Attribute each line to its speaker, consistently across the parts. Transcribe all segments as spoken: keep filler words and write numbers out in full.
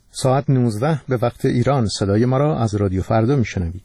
Speaker 1: ساعت نوزده به وقت ایران. صدای ما را از رادیو فردا میشنوید.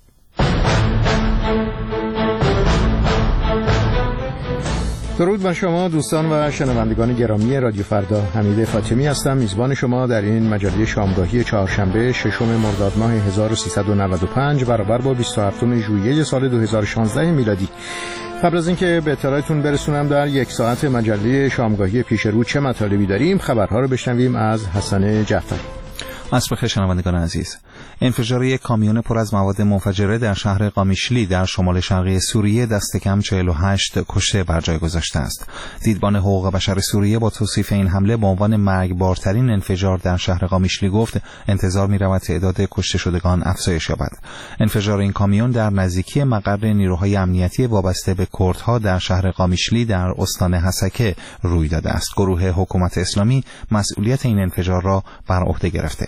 Speaker 1: درود بر شما دوستان و شنوندگان گرامی رادیو فردا. حمید فاطمی هستم، میزبان شما در این مجله شامگاهی چهارشنبه ششم مرداد ماه هزار و سیصد و نود و پنج برابر با بیست و هفتم ژوئیه سال دو هزار و شانزده میلادی. قبل از اینکه به اطلاعتون برسونم در یک ساعت مجله شامگاهی پیش رو چه مطالبی داریم، خبرها رو بشنویم از حسن جعفری.
Speaker 2: عصر بخیر شنوندگان عزیز. انفجار یک کامیون پر از مواد منفجره در شهر قامیشلی در شمال شرقی سوریه دست کم چهل و هشت کشته بر جای گذاشته است. دیدبان حقوق بشر سوریه با توصیف این حمله به عنوان مرگبارترین انفجار در شهر قامیشلی گفت انتظار می‌رود تعداد کشته شدگان افزایش یابد. انفجار این کامیون در نزدیکی مقر نیروهای امنیتی وابسته به کردها در شهر قامیشلی در استان حسکه روی داده است. گروه حکومت اسلامی مسئولیت این انفجار را بر عهده گرفته.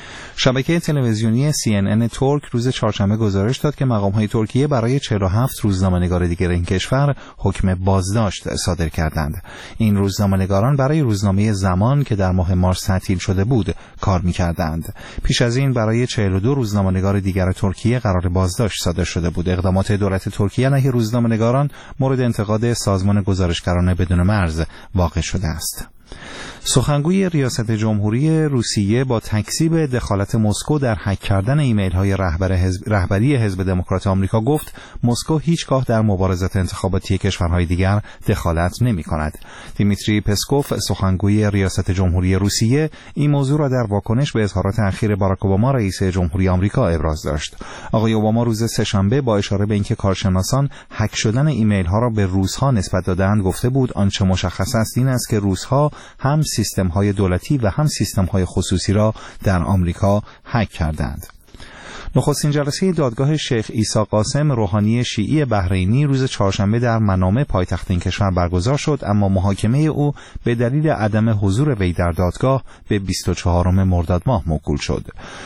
Speaker 2: شبکه تلویزیونی سی ان ان ترک روز چهارشنبه گزارش داد که مقام‌های ترکیه برای چهل و هفت روزنامه‌نگار دیگر این کشور حکم بازداشت صادر کردند. این روزنامه‌نگاران برای روزنامه زمان که در ماه مارس تعطیل شده بود کار می‌کردند. پیش از این برای چهل و دو روزنامه‌نگار دیگر ترکیه قرار بازداشت صادر شده بود. اقدامات دولت ترکیه علیه روزنامه‌نگاران مورد انتقاد سازمان گزارشگران بدون مرز واقع شده است. سخنگوی ریاست جمهوری روسیه با تکذیب دخالت مسکو در هک کردن ایمیل‌های رهبر حزب رهبری حزب دموکرات آمریکا گفت مسکو هیچگاه در مبارزات انتخاباتی کشورهای دیگر دخالت نمی‌کند. دیمیتری پسکوف سخنگوی ریاست جمهوری روسیه این موضوع را در واکنش به اظهارات اخیر باراک اوباما رئیس جمهوری آمریکا ابراز داشت. آقای اوباما روز سه‌شنبه با اشاره به اینکه کارشناسان هک شدن ایمیل‌ها را به روس‌ها نسبت دادند گفته بود آنچه مشخص است این است که روس‌ها هم سیستم‌های دولتی و هم سیستم‌های خصوصی را در آمریکا هک کردند. نخستین جلسه دادگاه شیخ عیسی قاسم روحانی شیعی بحرینی روز چهارشنبه در منامه پایتخت این کشور برگزار شد، اما محاکمه او به دلیل عدم حضور وی در دادگاه به بیست و چهارم مرداد ماه موکول شد.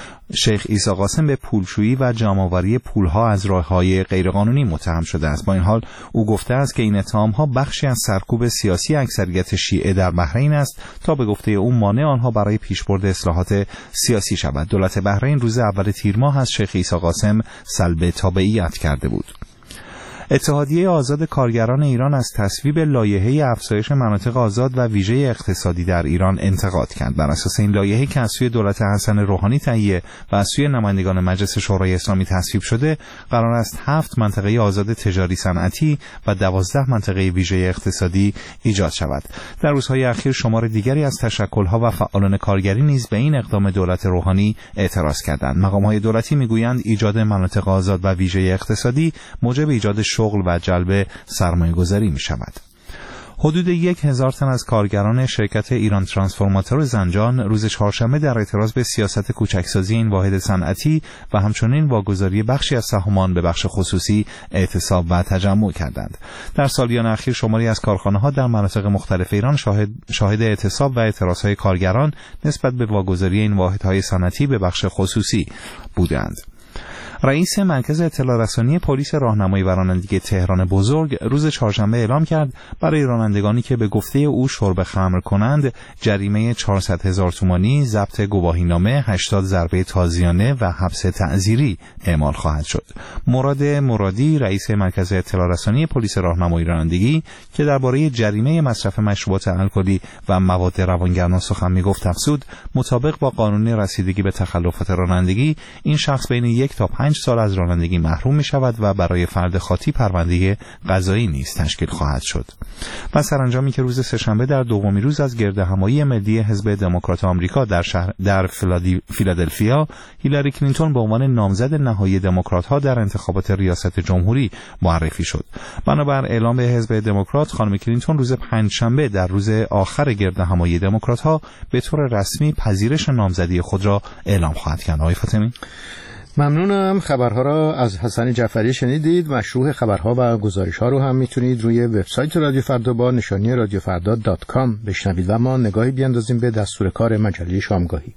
Speaker 2: شیخ عیسی قاسم به پولشویی و جمع‌آوری پولها از راه‌های غیرقانونی متهم شده است. با این حال او گفته است که این اتهام‌ها بخشی از سرکوب سیاسی اکثریت شیعه در بحرین است تا به گفته او مانع آنها برای پیشبرد اصلاحات سیاسی شود. دولت بحرین روز اول تیر ماه از شیخ عیسی قاسم سلب تابعیت کرده بود. اتحادیه آزاد کارگران ایران از تصویب لایحه افزایش مناطق آزاد و ویژه اقتصادی در ایران انتقاد کرد. بر اساس این لایحه که از سوی دولت حسن روحانی تهیه و از سوی نمایندگان مجلس شورای اسلامی تصویب شده، قرار است هفت منطقه آزاد تجاری صنعتی و دوازده منطقه ویژه اقتصادی ایجاد شود. در روزهای اخیر شمار دیگری از تشکل‌ها و فعالان کارگری نیز به این اقدام دولت روحانی اعتراض کردند. مقام‌های دولتی می‌گویند ایجاد مناطق آزاد و ویژه اقتصادی موجب ایجاد شغل و جلب سرمایه‌گذاری می شود. حدود یک هزار تن از کارگران شرکت ایران ترانسفورماتور زنجان روز چهارشنبه در اعتراض به سیاست کوچکسازی این واحد صنعتی و همچنین واگذاری بخشی از سهامان به بخش خصوصی اعتصاب و تجمع کردند. در سالیان اخیر شماری از کارخانه‌ها در مناطق مختلف ایران شاهد شاهد اعتصاب و اعتراض‌های کارگران نسبت به واگذاری این واحدهای صنعتی به بخش خصوصی بودند. رئیس مرکز اطلاع رسانی پلیس راهنمایی و رانندگی تهران بزرگ روز چهارشنبه اعلام کرد برای رانندگانی که به گفته او شرب خمر کنند جریمه چهارصد هزار تومانی، ضبط گواهینامه، هشتاد ضربه تازیانه و حبس تعزیری اعمال خواهد شد. مراد مرادی رئیس مرکز اطلاع رسانی پلیس راهنمایی و رانندگی که درباره جریمه مصرف مشروبات الکلی و مواد روانگران سخن می‌گفت افزود مطابق با قانون رسیدگی به تخلفات رانندگی این شخص بین یک تا پنج سال از رانندگی محروم می شود و برای فرد خاطی پرونده قضایی نیز تشکیل خواهد شد. و سرانجامی که روز سه‌شنبه در دومین روز از گردهمایی ملی حزب دموکرات آمریکا در شهر در فیلادلفیا، هیلاری کلینتون به عنوان نامزد نهایی دموکرات‌ها در انتخابات ریاست جمهوری معرفی شد. بنابر اعلام حزب دموکرات، خانم کلینتون روز پنجشنبه در روز آخر گردهمایی دموکرات‌ها به طور رسمی پذیرش نامزدی خود را اعلام خواهد کرد. آقای فاطمی،
Speaker 1: ممنونم. خبرها را از حسن جعفری شنیدید. مشروح خبرها و گزارش‌ها رو هم میتونید روی وبسایت رادیو فردا با نشانی رادیو فردا دات کام بشنوید. و ما نگاهی بیاندازیم به دستور کار مجله شامگاهی.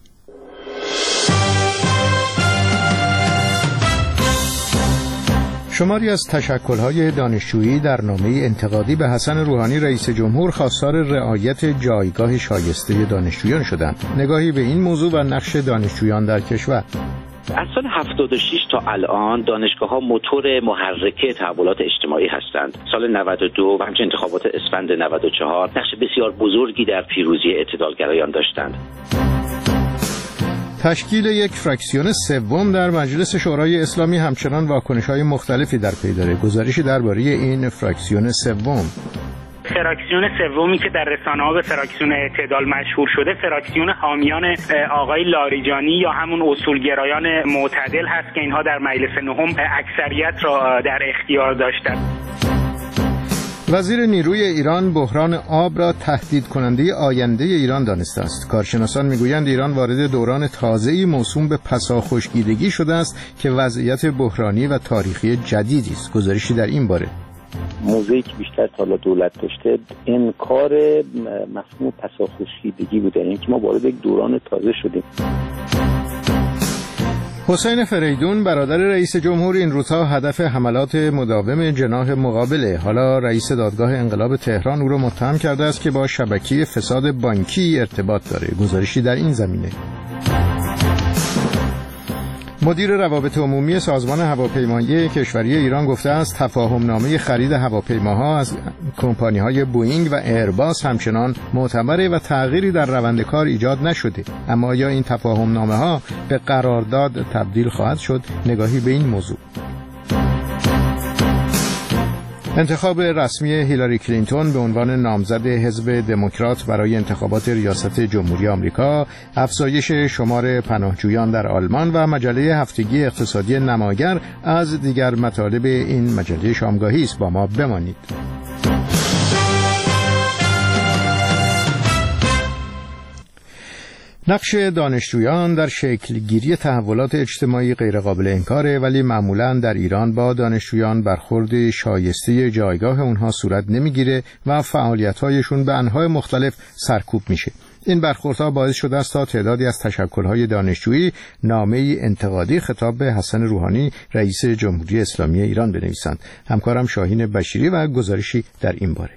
Speaker 1: شماری از تشکل‌های دانشجویی در نامه انتقادی به حسن روحانی رئیس جمهور خواستار رعایت جایگاه شایسته دانشجویان شدند. نگاهی به این موضوع و نقش دانشجویان در کشور.
Speaker 3: از سال هفتاد و شش تا الان دانشگاه‌ها موتور محرک تحولات اجتماعی هستند. سال نود و دو و همچنین انتخابات اسفند نود و چهار نقش بسیار بزرگی در پیروزی اعتدالگرایان داشتند.
Speaker 1: تشکیل یک فراکسیون سوم در مجلس شورای اسلامی همچنان واکنش‌های مختلفی در پی داره. گزارشی درباره این فراکسیون سوم.
Speaker 4: فراکسیون سومی که در رسانه‌ها به فراکسیون اعتدال مشهور شده، فراکسیون حامیان آقای لاریجانی یا همون اصولگرایان معتدل هست که اینها در مجلس نهم اکثریت را در اختیار داشتند.
Speaker 1: وزیر نیروی ایران بحران آب را تهدید کننده آینده ایران دانسته است. کارشناسان میگویند ایران وارد دوران تازه‌ای موسوم به پساخشکیدگی شده است که وضعیت بحرانی و تاریخی جدیدی است. گزارشی در این باره.
Speaker 5: موضوعی که بیشتر تا حالا دولت داشته انکار مفهوم پساخشکیدگی بوده، یعنی که ما وارد یک دوران تازه شدیم.
Speaker 1: حسین فریدون برادر رئیس جمهور این روزها هدف حملات مداوم جناح مقابله. حالا رئیس دادگاه انقلاب تهران او را متهم کرده است که با شبکه فساد بانکی ارتباط داره. گزارشی در این زمینه. مدیر روابط عمومی سازمان هواپیمایی کشوری ایران گفته است تفاهم نامه خرید هواپیماها از کمپانی‌های بوئینگ و ایرباس همچنان معتبره و تغییری در روند کار ایجاد نشده. اما آیا این تفاهم نامه‌ها به قرارداد تبدیل خواهد شد؟ نگاهی به این موضوع. انتخاب رسمی هیلاری کلینتون به عنوان نامزد حزب دموکرات برای انتخابات ریاست جمهوری آمریکا، افزایش شمار پناهجویان در آلمان و مجله هفتگی اقتصادی نماگر از دیگر مطالب این مجله شامگاهی است. با ما بمانید. نقش دانشجویان در شکلگیری تحولات اجتماعی غیرقابل انکاره، ولی معمولاً در ایران با دانشجویان برخورد شایسته جایگاه اونها صورت نمیگیره و فعالیت‌هایشون به انواع مختلف سرکوب میشه. این برخوردها باعث شده است تا تعدادی از تشکل‌های دانشجویی نامه‌ای انتقادی خطاب به حسن روحانی رئیس جمهوری اسلامی ایران بنویسند. همکارم شاهین بشیری و گزارشی در این باره.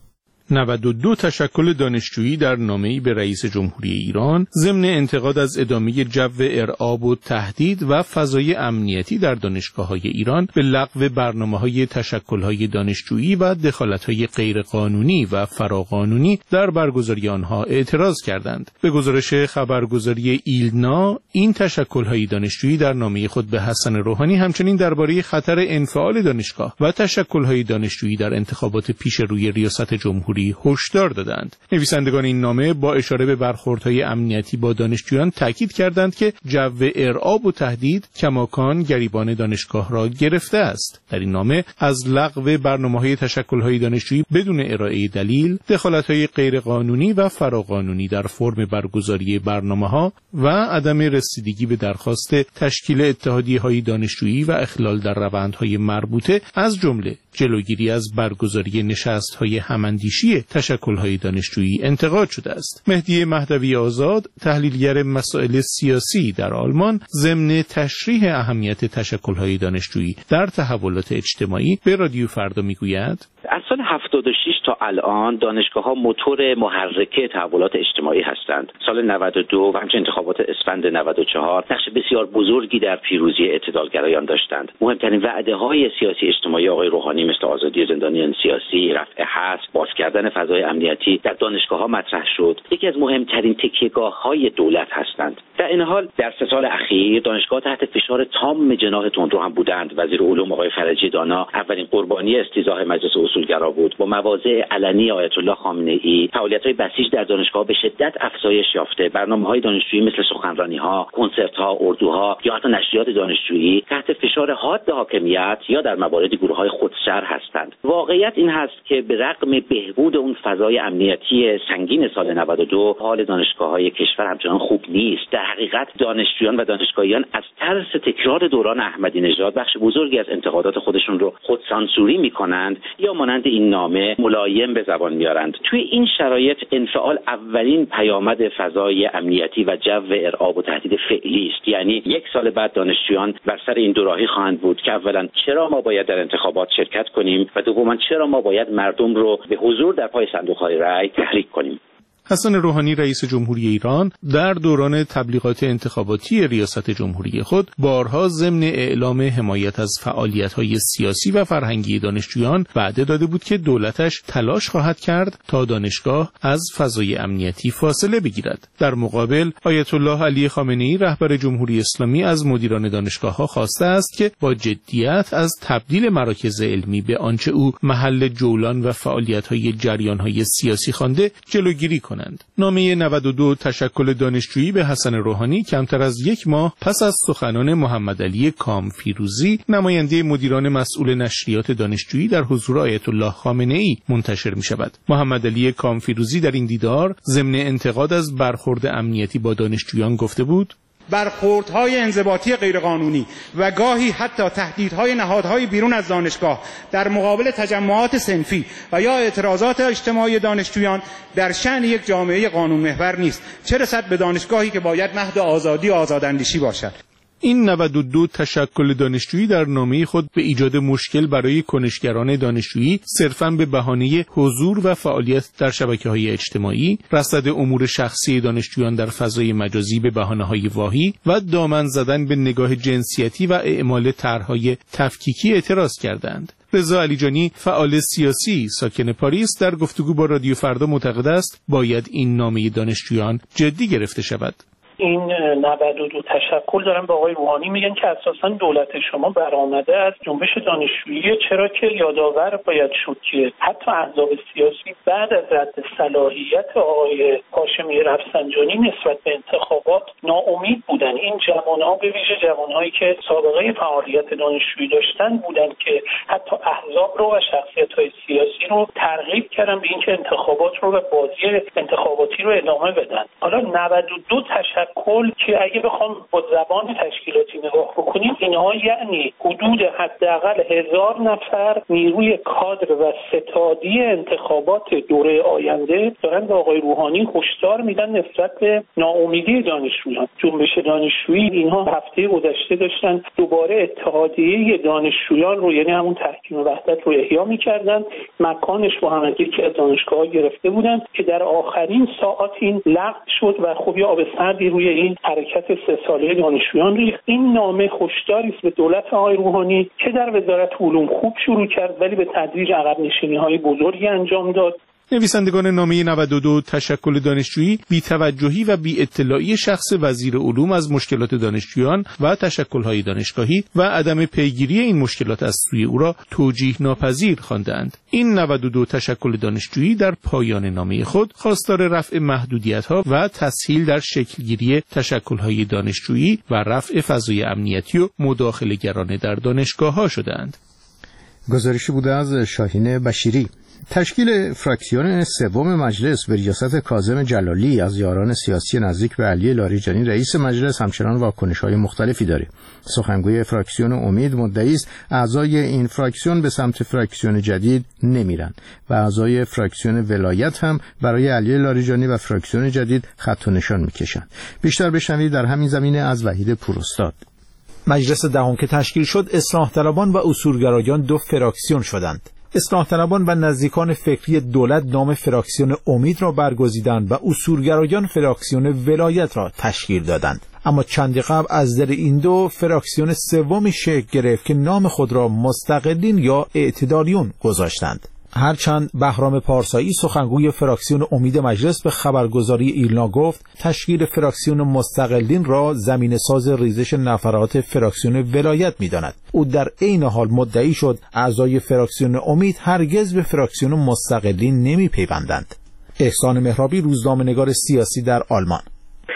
Speaker 6: نود و دو تشکل دانشجویی در نامه‌ای به رئیس جمهوری ایران ضمن انتقاد از ادامه جو ارعاب و تهدید و فضای امنیتی در دانشگاه‌های ایران به لغو برنامه‌های تشکل‌های دانشجویی و دخالت‌های غیرقانونی و فراقانونی در برگزاری آنها اعتراض کردند. به گزارش خبرگزاری ایلنا، این تشکل‌های دانشجویی در نامه خود به حسن روحانی همچنین درباره خطر انفعال دانشگاه و تشکل‌های دانشجویی در انتخابات پیش روی ریاست جمهوری هشدار دادند. نویسندگان این نامه با اشاره به برخوردهای امنیتی با دانشجویان تاکید کردند که جو ارعاب و تهدید کماکان گریبان دانشگاه را گرفته است. در این نامه از لغو برنامه‌های تشکل‌های دانشجویی بدون ارائه دلیل، دخالت‌های غیرقانونی و فراقانونی در فرم برگزاری برنامه‌ها و عدم رسیدگی به درخواست تشکیل اتحادیه‌های دانشجویی و اخلال در روندهای مربوطه، از جمله جلوگیری از برگزاری نشست‌های هم‌اندیشی تشکل‌های دانشجویی انتقاد شده است. مهدی مهدوی آزاد، تحلیلگر مسائل سیاسی در آلمان، ضمن تشریح اهمیت تشکل‌های دانشجویی در تحولات اجتماعی به رادیو فردا میگوید:
Speaker 3: از سال هفتاد و شش تا الان دانشگاه‌ها موتور محرک تحولات اجتماعی هستند. سال نود و دو و همچنین انتخابات اسفند نود و چهار نقش بسیار بزرگی در پیروزی اعتدالگرایان داشتند. مهمترین وعده‌های سیاسی اجتماعی آقای روحانی مثل آزادی زندانیان سیاسی، رفع حبس، باز کردن فضای امنیتی در دانشگاه‌ها مطرح شد. یکی از مهمترین تکیه‌گاه‌های دولت هستند. در این حال در سه سال اخیر دانشگاه تحت فشار تام جناح تندرو هم بودند. وزیر علوم آقای فرجی دانا اولین قربانی استیضاح مجلس اصولگرا بود. با مواضع علنی آیت الله خامنه‌ای، فعالیت‌های بسیج در دانشگاه به شدت افزایش یافته. برنامه‌های دانشجویی مثل سخنرانی‌ها، کنسرت‌ها، اردوها یا حتی نشریات دانشجویی تحت فشار حاد حاکمیت یا در مواردی گروه‌های خودسر هستند. واقعیت این هست که به رغم بهبود اون فضای امنیتی سنگین سال نود و دو، حال دانشگاه‌های کشور همچنان خوب نیست. در حقیقت دانشجویان و دانشگاهیان از ترس تکرار دوران احمدی نژاد بخش بزرگی از انتقادات خودشون رو خودسانسوری می‌کنند یا مانند این نامه ملایم به زبان میارند. توی این شرایط انفعال اولین پیامد فضای امنیتی و جو ارعاب و تهدید فعلی است. یعنی یک سال بعد دانشجویان بر سر این دوراهی خواهند بود که اولا چرا ما باید در انتخابات شرکت کنیم و دوما چرا ما باید مردم رو به حضور در پای صندوق‌های رای تحریک کنیم.
Speaker 6: حسن روحانی رئیس جمهوری ایران در دوران تبلیغات انتخاباتی ریاست جمهوری خود بارها ضمن اعلام حمایت از فعالیت‌های سیاسی و فرهنگی دانشجویان وعده داده بود که دولتش تلاش خواهد کرد تا دانشگاه از فضای امنیتی فاصله بگیرد. در مقابل آیت الله علی خامنه‌ای رهبر جمهوری اسلامی از مدیران دانشگاه‌ها خواسته است که با جدیت از تبدیل مراکز علمی به آنچه او محل جولان و فعالیت‌های جریان‌های سیاسی خوانده جلوگیری کنند. نامه نود و دو تشکل دانشجویی به حسن روحانی کمتر از یک ماه پس از سخنان محمد علی کامفیروزی نماینده مدیران مسئول نشریات دانشجویی در حضور آیت الله خامنه‌ای منتشر می شود. محمد علی کامفیروزی در این دیدار ضمن انتقاد از برخورد امنیتی با دانشجویان گفته بود:
Speaker 7: برخوردهای انضباطی غیرقانونی و گاهی حتی تهدیدهای نهادهای بیرون از دانشگاه در مقابل تجمعات صنفی و یا اعتراضات اجتماعی دانشجویان در شأن یک جامعه قانون محور نیست، چه رسد به دانشگاهی که باید مهد آزادی و آزاداندیشی باشد.
Speaker 6: این نود و دو تشکل دانشجویی در نامه خود به ایجاد مشکل برای کنشگران دانشجویی صرفاً به بهانه حضور و فعالیت در شبکه‌های اجتماعی، رصد امور شخصی دانشجویان در فضای مجازی به بهانه‌های واهی و دامن زدن به نگاه جنسیتی و اعمال طرح‌های تفکیکی اعتراض کردند. رضا علیجانی فعال سیاسی ساکن پاریس در گفتگو با رادیو فردا معتقد است باید این نامه دانشجویان جدی گرفته شود.
Speaker 8: این نود و دو تشکل دارن به آقای روحانی میگن که اساساً دولت شما برآمده از جنبش دانشجویی، چرا که یادآور باید شد که حتی احزاب سیاسی بعد از رد صلاحیت آقای هاشمی رفسنجانی نسبت به انتخابات ناامید بودن. این جوانها به ویژه جوانهایی که سابقه فعالیت دانشجویی داشتن بودن که حتی احزاب رو و شخصیت‌های سیاسی رو ترغیب کردن به اینکه انتخابات رو و بازی انتخاباتی رو ادامه بدن. حالا نود و دو تشکل کل که اگه بخوام با زبان تشکیلاتی نگاه بکنیم، اینها یعنی حدود حداقل هزار نفر نیروی کادر و ستادی انتخابات دوره آینده دارن به آقای روحانی هشدار میدن نسبت به ناامیدی دانشجویان. جنبش دانشجویی اینها هفته گذشته داشتن دوباره اتحادیه دانشجویان رو، یعنی همون تحکیم وحدت رو احیا میکردن. مکانش رو هم از یکی از دانشگاه‌ها گرفته بودن که در آخرین ساعات این لغو شد و خب یه آب سردی روی این حرکت سه ساله دانشجویان ریخت. این نامه هشداری است به دولت آقای روحانی که در وزارت علوم خوب شروع کرد ولی به تدریج عقب نشینی‌های بزرگی انجام داد.
Speaker 6: نویسندگان نامه نود و دو تشکل دانشجویی بی‌توجهی و بی‌اطلاعی شخص وزیر علوم از مشکلات دانشجویان و تشکل‌های دانشگاهی و عدم پیگیری این مشکلات از سوی او را توجیه ناپذیر خواندند. این نود و دو تشکل دانشجویی در پایان نامه خود خواستار رفع محدودیت‌ها و تسهیل در شکلگیری تشکل‌های دانشجویی و رفع فضای امنیتی و مداخله‌گرانه در دانشگاه‌ها شدند.
Speaker 1: گزارشی بوده از شاهین بشیری. تشکیل فراکسیون سوم مجلس به ریاست کاظم جلالی از یاران سیاسی نزدیک به علی لاریجانی رئیس مجلس همچنان واکنش‌های مختلفی داره. سخنگوی فراکسیون امید مدعی است اعضای این فراکسیون به سمت فراکسیون جدید نمیرن و اعضای فراکسیون ولایت هم برای علی لاریجانی و فراکسیون جدید خط و نشان میکشن. بیشتر بشنوید در همین زمینه از وحید پوراستاد.
Speaker 9: مجلس دهم که تشکیل شد، اصلاح طلبان و اصولگرایان دو فراکسیون شدند. اصلاح طلبان و نزدیکان فکری دولت نام فراکسیون امید را برگزیدند و اصولگرایان فراکسیون ولایت را تشکیل دادند. اما چندی قبل از در این دو فراکسیون سومی شکل گرفت که نام خود را مستقلین یا اعتدالیون گذاشتند. هرچند بهرام پارسایی سخنگوی فراکسیون امید مجلس به خبرگزاری ایلنا گفت تشکیل فراکسیون مستقلین را زمینه ساز ریزش نفرات فراکسیون ولایت می‌داند. او در عین حال مدعی شد اعضای فراکسیون امید هرگز به فراکسیون مستقلین نمی‌پیوندند. احسان مهرابی، روزنامه‌نگار سیاسی در آلمان.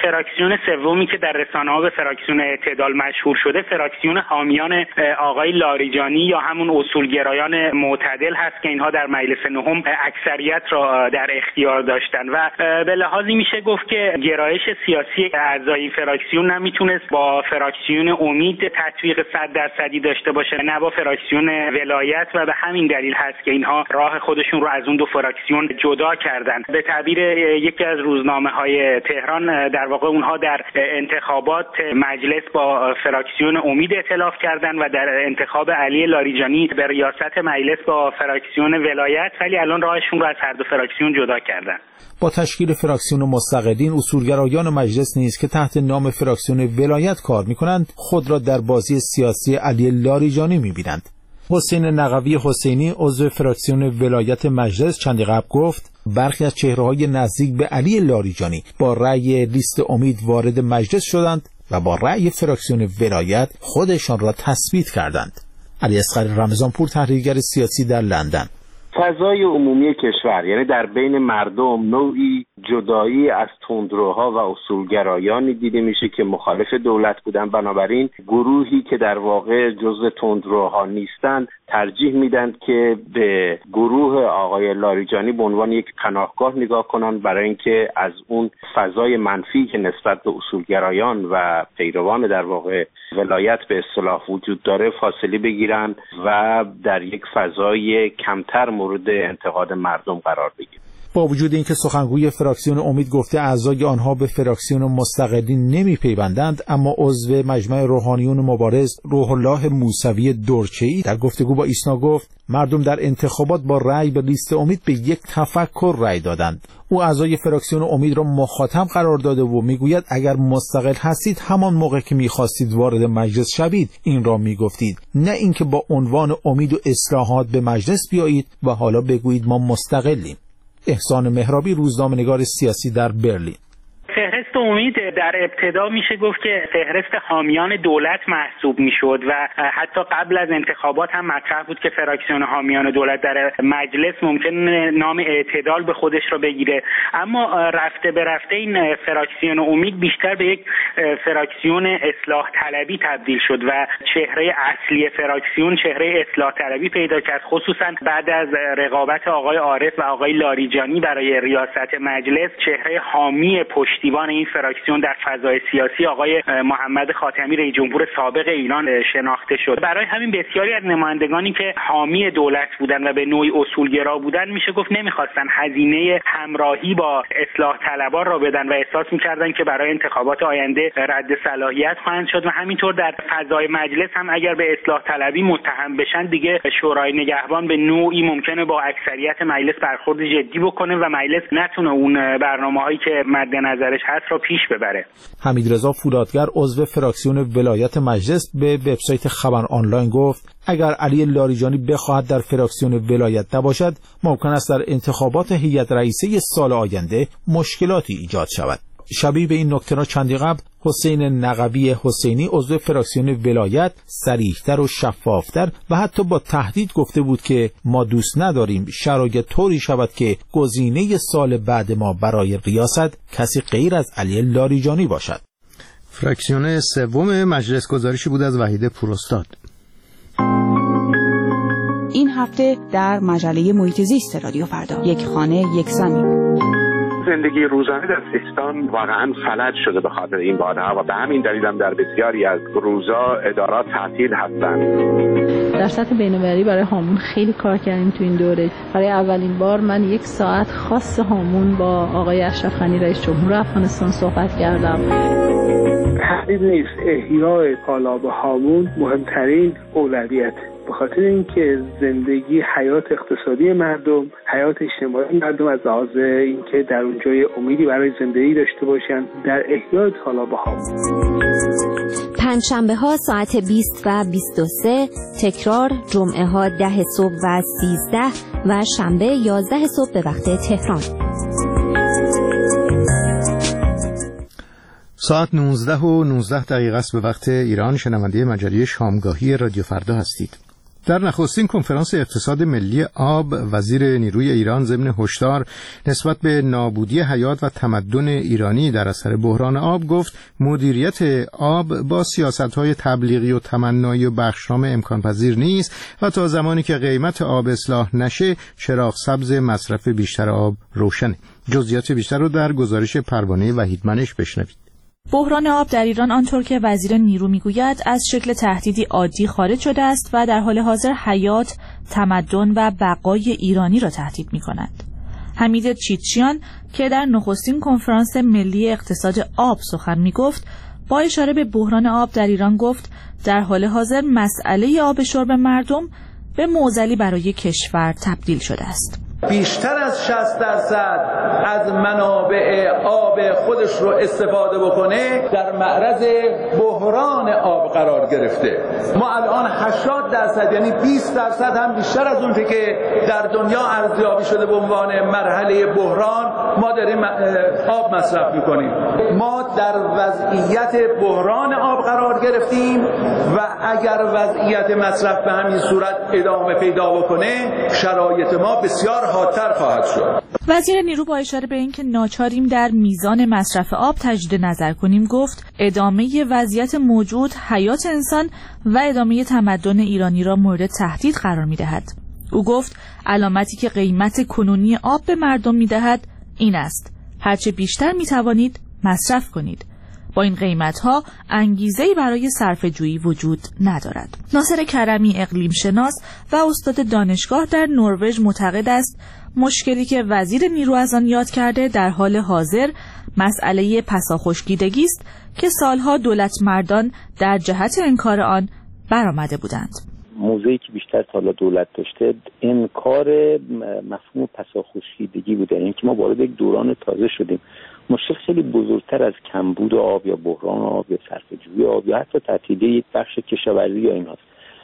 Speaker 4: فراکسیون سومی که در رسانه‌ها به فراکسیون اعتدال مشهور شده فراکسیون حامیان آقای لاریجانی یا همون اصولگرایان معتدل هست که اینها در مجلس نهم اکثریت را در اختیار داشتن و به لحاظی میشه گفت که گرایش سیاسی اعضای این فراکسیون نمیتونست با فراکسیون امید تطبیق صد درصدی داشته باشه، نه با فراکسیون ولایت، و به همین دلیل هست که اینها راه خودشون رو از اون دو فراکسیون جدا کردن. به تعبیر یکی از روزنامه‌های تهران، در واقع اونها در انتخابات مجلس با فراکسیون امید ائتلاف کردن و در انتخاب علی لاریجانی به ریاست مجلس با فراکسیون ولایت، ولی الان راهشون رو از هر دو فراکسیون جدا کردن.
Speaker 9: با تشکیل فراکسیون مستقلین، اصولگرایان مجلس نیز که تحت نام فراکسیون ولایت کار می‌کنند خود را در بازی سیاسی علی لاریجانی می‌بینند. حسین نقوی حسینی عضو فراکسیون ولایت مجلس چندی قبل گفت برخی از چهره‌های نزدیک به علی لاریجانی با رأی لیست امید وارد مجلس شدند و با رأی فراکسیون ولایت خودشان را تثبیت کردند. علی اصغر رمضانپور، تحلیلگر سیاسی در لندن:
Speaker 10: فضای عمومی کشور، یعنی در بین مردم، نوعی جدایی از تندروها و اصولگرایانی دیده میشه که مخالف دولت بودن. بنابراین گروهی که در واقع جزء تندروها نیستند ترجیح میدن که به گروه آقای لاریجانی به عنوان یک پناهگاه نگاه کنن برای اینکه از اون فضای منفی که نسبت به اصولگرایان و پیروان در واقع ولایت به اصطلاح وجود داره فاصله بگیرن و در یک فضای کمتر مورد انتقاد مردم قرار بگیرن.
Speaker 9: با وجود اینکه سخنگوی فراکسیون امید گفته اعضای آنها به فراکسیون مستقلین نمیپیوندند، اما عضو مجمع روحانیون مبارز روح الله موسوی دورچه‌ای در گفتگو با ایسنا گفت مردم در انتخابات با رأی به لیست امید به یک تفکر رأی دادند. او اعضای فراکسیون امید را مخاطب قرار داده و میگوید اگر مستقل هستید همان موقع که میخواستید وارد مجلس شوید این را میگفتید، نه اینکه با عنوان امید و اصلاحات به مجلس بیایید و حالا بگویید ما مستقلیم. احسان مهرابی، روزنامه‌نگار سیاسی در برلین:
Speaker 4: فهرست امید در ابتدا میشه گفت که فهرست حامیان دولت محسوب میشد و حتی قبل از انتخابات هم مطرح بود که فراکسیون حامیان دولت در مجلس ممکن نام اعتدال به خودش را بگیره، اما رفته به رفته این فراکسیون امید بیشتر به یک فراکسیون اصلاح طلبی تبدیل شد و چهره اصلی فراکسیون چهره اصلاح طلبی پیدا کرد، خصوصا بعد از رقابت آقای عارف و آقای لاریجانی برای ریاست مجلس. چهره حامی پشتی دیوان این فراکسیون در فضای سیاسی آقای محمد خاتمی رئیس جمهور سابق ایران شناخته شد. برای همین بسیاری از نمایندگانی که حامی دولت بودن و به نوعی اصولگرا بودن میشه گفت نمیخواستن هزینه همراهی با اصلاح طلبان را بدن و احساس میکردن که برای انتخابات آینده رد صلاحیت خواهند شد و همینطور در فضای مجلس هم اگر به اصلاح طلبی متهم بشن دیگه شورای نگهبان به نوعی ممکنه با اکثریت مجلس برخورد جدی بکنه و مجلس نتونه اون برنامه‌هایی که مد نظر هست را پیش ببره.
Speaker 9: حمیدرضا فولادگر عضو فراکسیون ولایت مجلس به وبسایت خبر آنلاین گفت اگر علی لاریجانی بخواهد در فراکسیون ولایت نباشد ممکن است در انتخابات هیئت رئیسه سال آینده مشکلاتی ایجاد شود. شبیه به این نکته را چندی قبل حسین نقوی حسینی عضو فراکسیون ولایت صریح‌تر و شفافتر و حتی با تهدید گفته بود که ما دوست نداریم شرایط طوری شود که گزینه سال بعد ما برای ریاست کسی غیر از علی لاریجانی باشد.
Speaker 1: فراکسیون سوم مجلس گزارشی بود از وحید پوراستاد.
Speaker 11: این هفته در مجله محیط زیست رادیو فردا، یک خانه یک زمین.
Speaker 12: زندگی روزانه در سیستان واقعا فلج شده به خاطر این بادها و به همین دلیل هم در بسیاری از روزا ادارات تعطیل هستند.
Speaker 13: در سطح بین‌المللی برای هامون خیلی کار کردیم تو این دوره. برای اولین بار من یک ساعت خاص هامون با آقای اشرف غنی رئیس جمهور افغانستان صحبت کردم.
Speaker 14: تردید نیست احیای تالاب هامون مهمترین اولویت، به خاطر اینکه زندگی، حیات اقتصادی مردم، حیات اجتماعی مردم از لحاظ اینکه در اونجای امیدی برای زندگی داشته باشن در احیای تالاب هامون.
Speaker 15: پنجشنبه ها ساعت بیست و بیست و سه، تکرار جمعه ها ده صبح و سیزده و شنبه یازده صبح به وقت تهران.
Speaker 1: ساعت نوزده و نوزده دقیقه است به وقت ایران. شنونده مجله شامگاهی رادیو فردا هستید. در نخستین کنفرانس اقتصاد ملی آب، وزیر نیروی ایران ضمن هشدار نسبت به نابودی حیات و تمدن ایرانی در اثر بحران آب گفت مدیریت آب با سیاست‌های تبلیغی و تمنایی و بخشنامه امکان پذیر نیست و تا زمانی که قیمت آب اصلاح نشه چراغ سبز مصرف بیشتر آب روشنه. جزئیات بیشتر رو در گزارش پروانه وحیدمنش بشنوید.
Speaker 16: بحران آب در ایران آنطور که وزیر نیرو میگوید از شکل تهدیدی عادی خارج شده است و در حال حاضر حیات، تمدن و بقای ایرانی را تهدید می‌کند. حمید چیتچیان که در نخستین کنفرانس ملی اقتصاد آب سخن می‌گفت، با اشاره به بحران آب در ایران گفت در حال حاضر مسئله آب شرب مردم به معضلی برای کشور تبدیل شده است.
Speaker 17: بیشتر از شصت درصد از منابع آب خودش رو استفاده بکنه در معرض بحران آب قرار گرفته. ما الان هشتاد درصد یعنی بیست درصد هم بیشتر از اون که در دنیا ارزیابی شده به عنوان مرحله بحران ما داریم آب مصرف میکنیم. ما در وضعیت بحران آب قرار گرفتیم و اگر وضعیت مصرف به همین صورت ادامه پیدا بکنه شرایط ما بسیار حادتر خواهد شد.
Speaker 16: وزیر نیرو با اشاره به اینکه ناچاریم در میزان مصرف آب تجدید نظر کنیم گفت ادامه وضعیت موجود حیات انسان و ادامه تمدن ایرانی را مورد تهدید قرار می‌دهد. او گفت علامتی که قیمت کنونی آب به مردم می‌دهد این است: هرچه بیشتر می‌توانید مصرف کنید. با این قیمت‌ها انگیزه‌ای برای صرفه‌جویی وجود ندارد. ناصر کرمی اقلیم شناس و استاد دانشگاه در نروژ معتقد است مشکلی که وزیر نیرو از آن یاد کرده در حال حاضر مسئله پساخشکیدگی است که سالها دولت مردان در جهت انکار آن برآمده بودند.
Speaker 5: موضوعی که بیشتر تا حالا دولت داشته انکار مفهوم پساخشکیدگی بوده، این که ما وارد یک دوران تازه شدیم. مشکل خیلی بزرگتر از کمبود آب یا بحران آب یا صرفه‌جویی آب یا حتی تعطیلی یک بخش کشاورزی یا ایناست.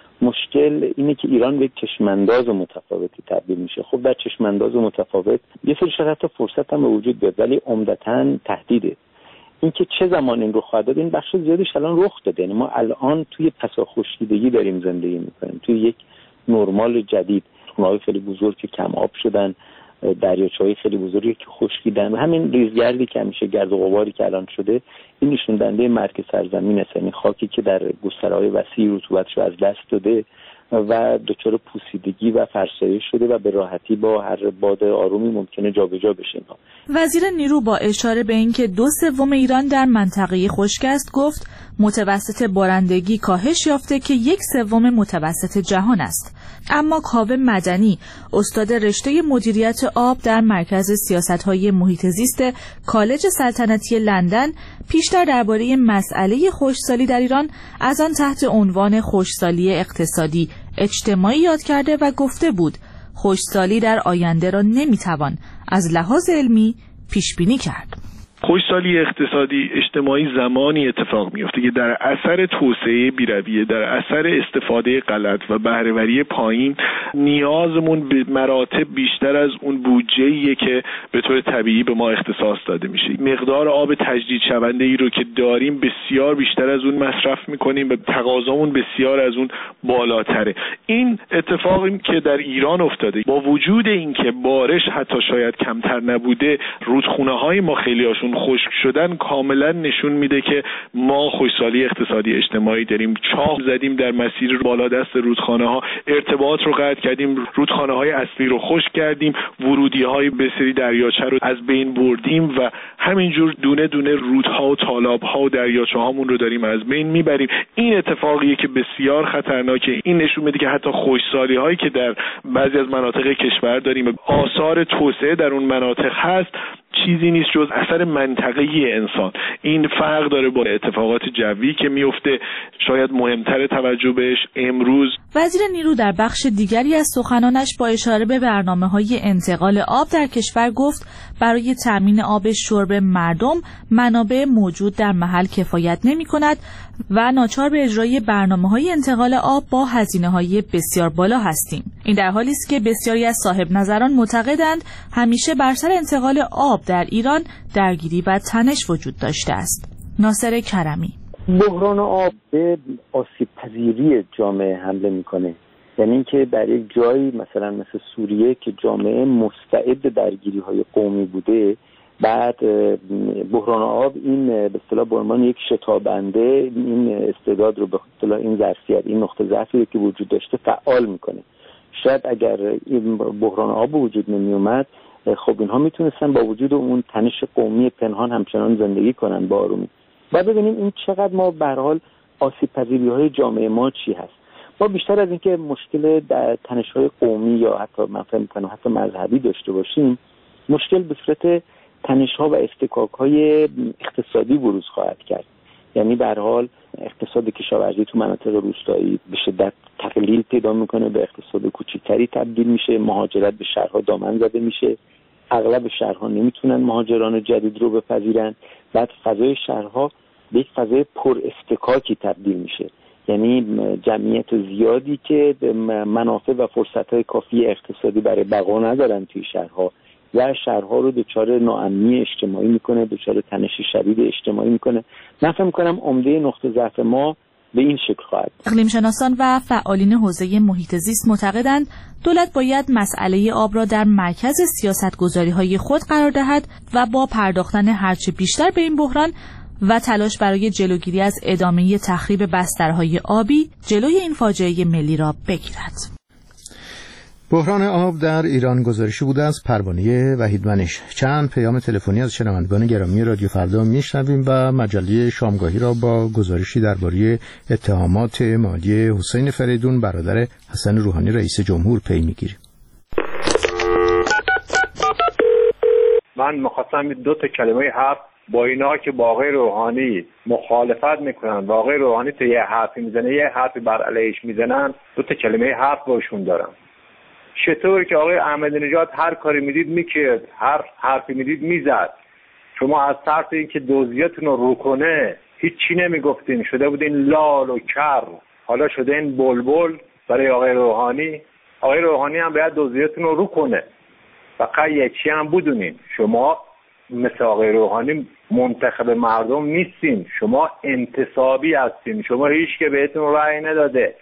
Speaker 5: مشکل اینه که ایران به یک چشمانداز متفاوتی تبدیل میشه. خب در چشمانداز متفاوت یه سری شاید حتی فرصت هم به وجود بیاد، ولی عمدتاً تهدیده. اینکه چه زمان این رو خواهد داد این بخش زیادیش الان رخ داده. یعنی ما الان توی پساخشکیدگی داریم زندگی میکنیم، توی یک نرمال جدید. خونه‌های خیلی بزرگ که کم آب شدن، دریاچه‌های خیلی بزرگی که خشکیدن و همین ریزگردی که همیشه گرد و غباری که الان شده این نشون دهنده مرگ سرزمین است. یعنی خاکی که در گسترهای وسیع رطوبتش رو از دست داده و دچار پوسیدگی و فرسایش شده و به راحتی با هر باد آرومی ممکنه جابجا بشه اینها.
Speaker 16: وزیر نیرو با اشاره به اینکه دو سوم ایران در منطقه خشک است گفت متوسط بارندگی کاهش یافته که یک سوم متوسط جهان است. اما کاوه مدنی استاد رشته مدیریت آب در مرکز سیاست‌های محیط زیست کالج سلطنتی لندن پیشتر درباره مسئله خشکسالی در ایران از آن تحت عنوان خشکسالی اقتصادی اجتماعی یاد کرده و گفته بود خشکسالی در آینده را نمیتوان از لحاظ علمی پیش بینی کرد.
Speaker 18: خشکسالی اقتصادی اجتماعی زمانی اتفاق میفته که در اثر توسعه بی‌رویه، در اثر استفاده غلط و بهره‌وری پایین نیازمون به مراتب بیشتر از اون بودجه‌ایه که به طور طبیعی به ما اختصاص داده میشه. مقدار آب تجدید شونده ای رو که داریم بسیار بیشتر از اون مصرف میکنیم و تقاضامون بسیار از اون بالاتره. این اتفاقی که در ایران افتاده با وجود اینکه بارش حتی شاید کمتر نبوده، رودخونه‌های ما خیلی‌هاشون خشک شدن کاملا نشون میده که ما خشکسالی اقتصادی اجتماعی داریم. چاه زدیم در مسیر بالا دست رودخانه ها، ارتباط رو قطع کردیم، رودخانه های اصلی رو خشک کردیم، ورودی های به سری دریاچه رو از بین بردیم و همینجور دونه دونه رودها و تالاب ها و دریاچه هامون رو داریم از بین میبریم. این اتفاقیه که بسیار خطرناکه. این نشون میده که حتی خشکسالی هایی که در بعضی از مناطق کشور داریم، آثار توسعه در اون مناطق هست، چیزی نیست جز اثر منطقه‌ای انسان. این فرق داره با اتفاقات جوی که میفته. شاید مهمتر توجه بهش امروز.
Speaker 16: وزیر نیرو در بخش دیگری از سخنانش با اشاره به برنامه‌های انتقال آب در کشور گفت برای تامین آب شرب مردم منابع موجود در محل کفایت نمی‌کند و ناچار به اجرای برنامه‌های انتقال آب با هزینه‌های بسیار بالا هستیم. این در حالی است که بسیاری از صاحب نظران معتقدند همیشه بر سر انتقال آب در ایران درگیری و تنش وجود داشته است. ناصر کرمی:
Speaker 5: بحران آب به آسیب پذیری جامعه حمله میکنه. یعنی اینکه در یک جایی مثلا مثل سوریه که جامعه مستعد درگیری‌های قومی بوده، بعد بحران آب این به اصطلاح به عنوان یک شتابنده این استعداد رو به اصطلاح این ظرفیت این نقطه ضعفی که وجود داشته فعال میکنه. شاید اگر این بحران آب وجود نمی اومد، خب اینها میتونستن با وجود اون تنش قومی پنهان همچنان زندگی کنن با آرومی. بعد ببینیم این چقدر ما به هر حال آسیب پذیری های جامعه ما چی هست. ما بیشتر از اینکه مشکل در تنش های قومی یا حتی من فکر می‌کنم حتی مذهبی داشته باشیم، مشکل به صورت تنش‌ها و افتکاک‌های اقتصادی بروز خواهد کرد. یعنی به هر حال اقتصاد کشاورزی تو مناطق روستایی به شدت تقلیل پیدا میکنه، به اقتصاد کوچکتری تبدیل میشه، مهاجرت به شهرها دامن زده میشه، اغلب شهرها نمیتونن مهاجران جدید رو بپذیرن، بعد فضای شهرها به یک فضای پر افتکاکی تبدیل میشه. یعنی جمعیت زیادی که منافع و فرصت‌های کافی اقتصادی برای بقا ندارن توی شهرها و شهرها رو دچار ناامنی اجتماعی میکنه، دچار تنش شدید اجتماعی میکنه. من فکر میکنم عمده نقطه ضعف ما به این شکل خواهد.
Speaker 16: اقلیم شناسان و فعالین حوزه محیط زیست معتقدند دولت باید مسئله آب را در مرکز سیاست‌گذاری‌های خود قرار دهد و با پرداختن هرچه بیشتر به این بحران و تلاش برای جلوگیری از ادامه تخریب بسترهای آبی جلوی این فاجعه ملی را بگیرد.
Speaker 1: بحران آب در ایران گزارشی بوده از پروانه وحیدمنش. چند پیام تلفنی از شنوندگان گرامی رادیو فردا میشنویم و مجله شامگاهی را با گزارشی درباره اتهامات مالی حسین فریدون برادر حسن روحانی رئیس جمهور پی میگیریم.
Speaker 19: من مخواستم دو تا کلمه حرف با اینا که با آقای روحانی مخالفت میکنن و آقای روحانی تو یه حرفی میزنه یه حرفی بر علیهش میزنن، دو تا کلمه حرف باشون دارم. چطور که آقای احمدی نژاد هر کاری میدید میکرد، هر حرفی میدید میزد، شما از طرف اینکه دوزیتون رو رو کنه هیچی نمیگفتین، شده بودین لال و کر، حالا شده این بلبل برای آقای روحانی. آقای روحانی هم باید دوزیتون رو رو کنه. فقط یکی هم بدونین، شما مثل آقای روحانی منتخب مردم نیستین، شما انتصابی هستین، شما هیچ که بهتون رأی نداده.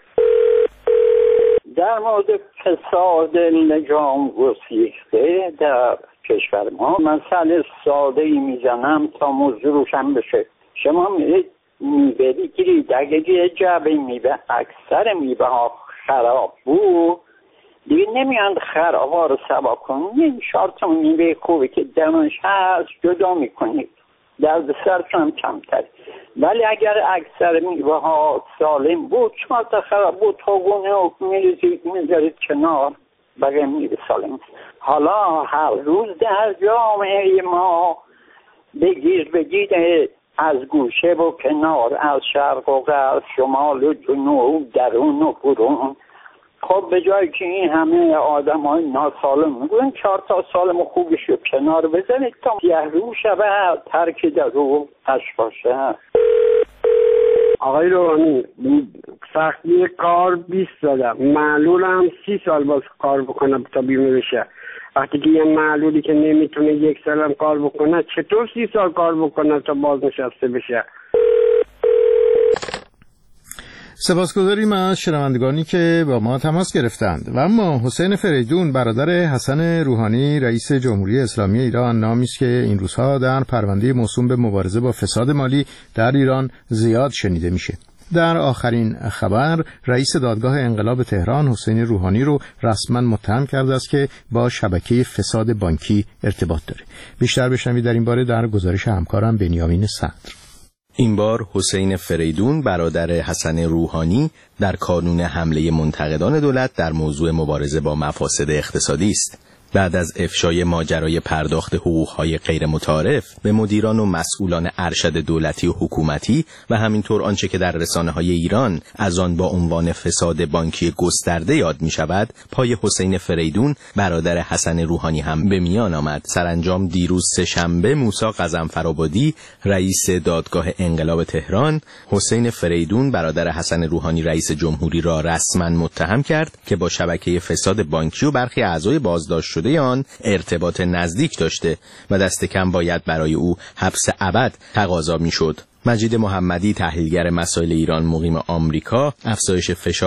Speaker 20: در مورد فساد نظام گسیخته در کشور ما مسئله ساده ای میزنم تا موضوع روشن بشه. شما میرید میوه بگیرید، اگه یه جعبه میوه اکثر میوه ها خراب بود دیگه نمیاند خراب ها رو سوا کنید، یه چهار تا میوه خوبی که دمش هست جدا میکنید، درد سرتون کمتر. ولی اگر اکثر میوه ها سالم بود، چهار تا خراب بود، تاگونه و میریزید میذارید کنار، بقیه میوه سالم. حالا هر روز در جامعه ما بگیر بگیر از گوشه و کنار، از شرق و غرب، شمال و جنوب، درون و برون، خب به جایی که این همه آدم های ناسالم میگوین چهار تا سالم و خوبش رو کنار بزنید تا یه رو شبه ترک در رو اش باشه.
Speaker 21: آقای روحانی سختی کار بیست دادم، معلول هم سی سال باز کار بکنم تا بیمه بشه. وقتی که یه معلولی که نمیتونه یک سال هم کار بکنه چطور سی سال کار بکنه تا باز نشسته بشه؟
Speaker 1: سپاسگزاریم از شنوندگانی که با ما تماس گرفتند. و اما حسین فریدون برادر حسن روحانی رئیس جمهوری اسلامی ایران نامی است که این روزها در پرونده موسوم به مبارزه با فساد مالی در ایران زیاد شنیده میشه. در آخرین خبر رئیس دادگاه انقلاب تهران حسین روحانی رو رسما متهم کرده است که با شبکه فساد بانکی ارتباط داره. بیشتر بشنوید در این باره در گزارش همکارم بنیامین صدر.
Speaker 22: این بار حسین فریدون برادر حسن روحانی در کانون حمله منتقدان دولت در موضوع مبارزه با مفاسد اقتصادی است. بعد از افشای ماجرای پرداخت حقوق‌های غیر متعارف به مدیران و مسئولان ارشد دولتی و حکومتی و همینطور آنچه که در رسانه‌های ایران از آن با عنوان فساد بانکی گسترده یاد می‌شود، پای حسین فریدون برادر حسن روحانی هم به میان آمد. سرانجام دیروز سه‌شنبه موسی غضنفرآبادی رئیس دادگاه انقلاب تهران حسین فریدون برادر حسن روحانی رئیس جمهوری را رسما متهم کرد که با شبکه فساد بانکی و برخی اعضای بازداشت شده آن ارتباط نزدیک داشته و دست کم باید برای او حبس ابد تقاضا میشد. مجید محمدی تحلیلگر مسائل ایران مقیم آمریکا افزایش فشار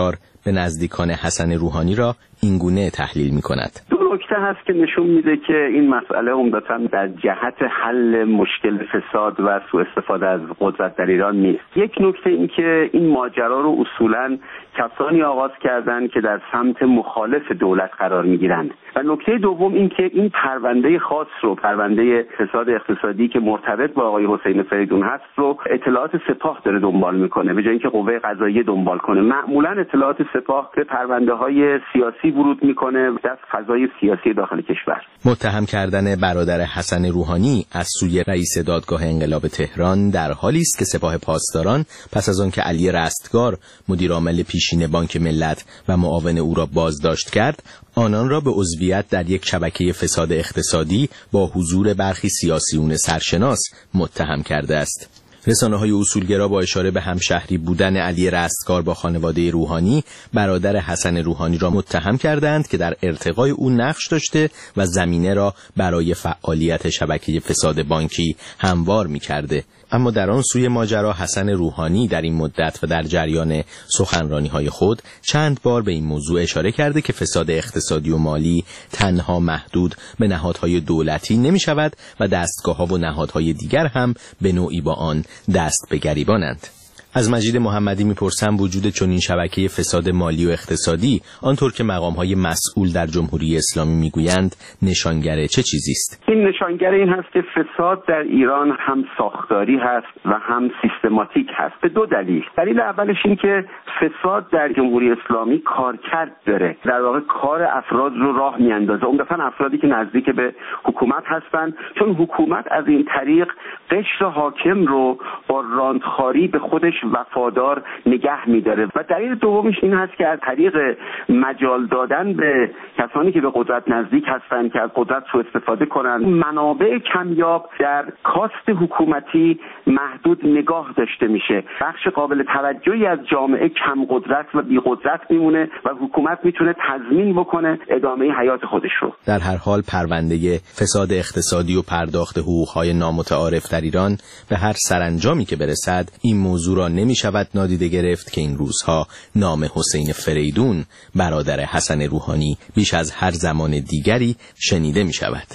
Speaker 22: به نزدیکان حسن روحانی را اینگونه تحلیل می‌کند.
Speaker 10: نکته هست که نشون میده که این مسئله عمدتاً در جهت حل مشکل فساد و سوء استفاده از قدرت در ایران نیست. یک نکته این که این ماجرا رو اصولاً کسانی آغاز کردند که در سمت مخالف دولت قرار میگیرند و نکته دوم این که این پرونده خاص رو، پرونده فساد اقتصادی که مرتبط با آقای حسین فریدون هست رو اطلاعات سپاه داره دنبال میکنه به جای اینکه قوه قضاییه دنبال کنه. معمولاً اطلاعات سپاه به پرونده های سیاسی ورود میکنه در فضای سیاسی داخل کشور.
Speaker 22: متهم کردن برادر حسن روحانی از سوی رئیس دادگاه انقلاب تهران در حالی است که سپاه پاسداران پس از آنکه علی رستگار مدیرعامل پیشین بانک ملت و معاون او را بازداشت کرد، آنان را به عضویت در یک شبکه فساد اقتصادی با حضور برخی سیاسیون سرشناس متهم کرده است. رسانه‌های اصولگرا با اشاره به همشهری بودن علی رستگار با خانواده روحانی، برادر حسن روحانی را متهم کردند که در ارتقای او نقش داشته و زمینه را برای فعالیت شبکه فساد بانکی هموار می‌کرده. اما در آن سوی ماجرا حسن روحانی در این مدت و در جریان سخنرانی‌های خود چند بار به این موضوع اشاره کرده که فساد اقتصادی و مالی تنها محدود به نهادهای دولتی نمی‌شود و دستگاه‌ها و نهادهای دیگر هم به نوعی با آن دست به گریبانند. از مجید محمدی میپرسم وجود چنین شبکه فساد مالی و اقتصادی آنطور که مقام‌های مسئول در جمهوری اسلامی میگویند نشانگر چه چیزی است؟
Speaker 10: این نشانگر این هست که فساد در ایران هم ساختاری هست و هم سیستماتیک هست به دو دلیل. دلیل اولش این که فساد در جمهوری اسلامی کارکرد داره، در واقع کار افراد رو راه میاندازه، عمدتاً افرادی که نزدیک به حکومت هستند، چون حکومت از این طریق قشر حاکم رو با راندخاری به خودش وفادار نگه می‌داره. و دلیل دومش این هست که از طریق مجال دادن به کسانی که به قدرت نزدیک هستند که از قدرت سوء استفاده کنند، منابع کمیاب در کاست حکومتی محدود نگاه داشته میشه. بخش قابل توجهی از جامعه کم قدرت و بی قدرت میمونه و حکومت میتونه تضمین بکنه ادامه حیات خودش رو.
Speaker 22: در هر حال پرونده فساد اقتصادی و پرداخت حقوق‌های نامتعارف در ایران به هر سرانجامی که برسد این موضوع را نمی شود نادیده گرفت که این روزها نام حسین فریدون برادر حسن روحانی بیش از هر زمان دیگری شنیده می شود.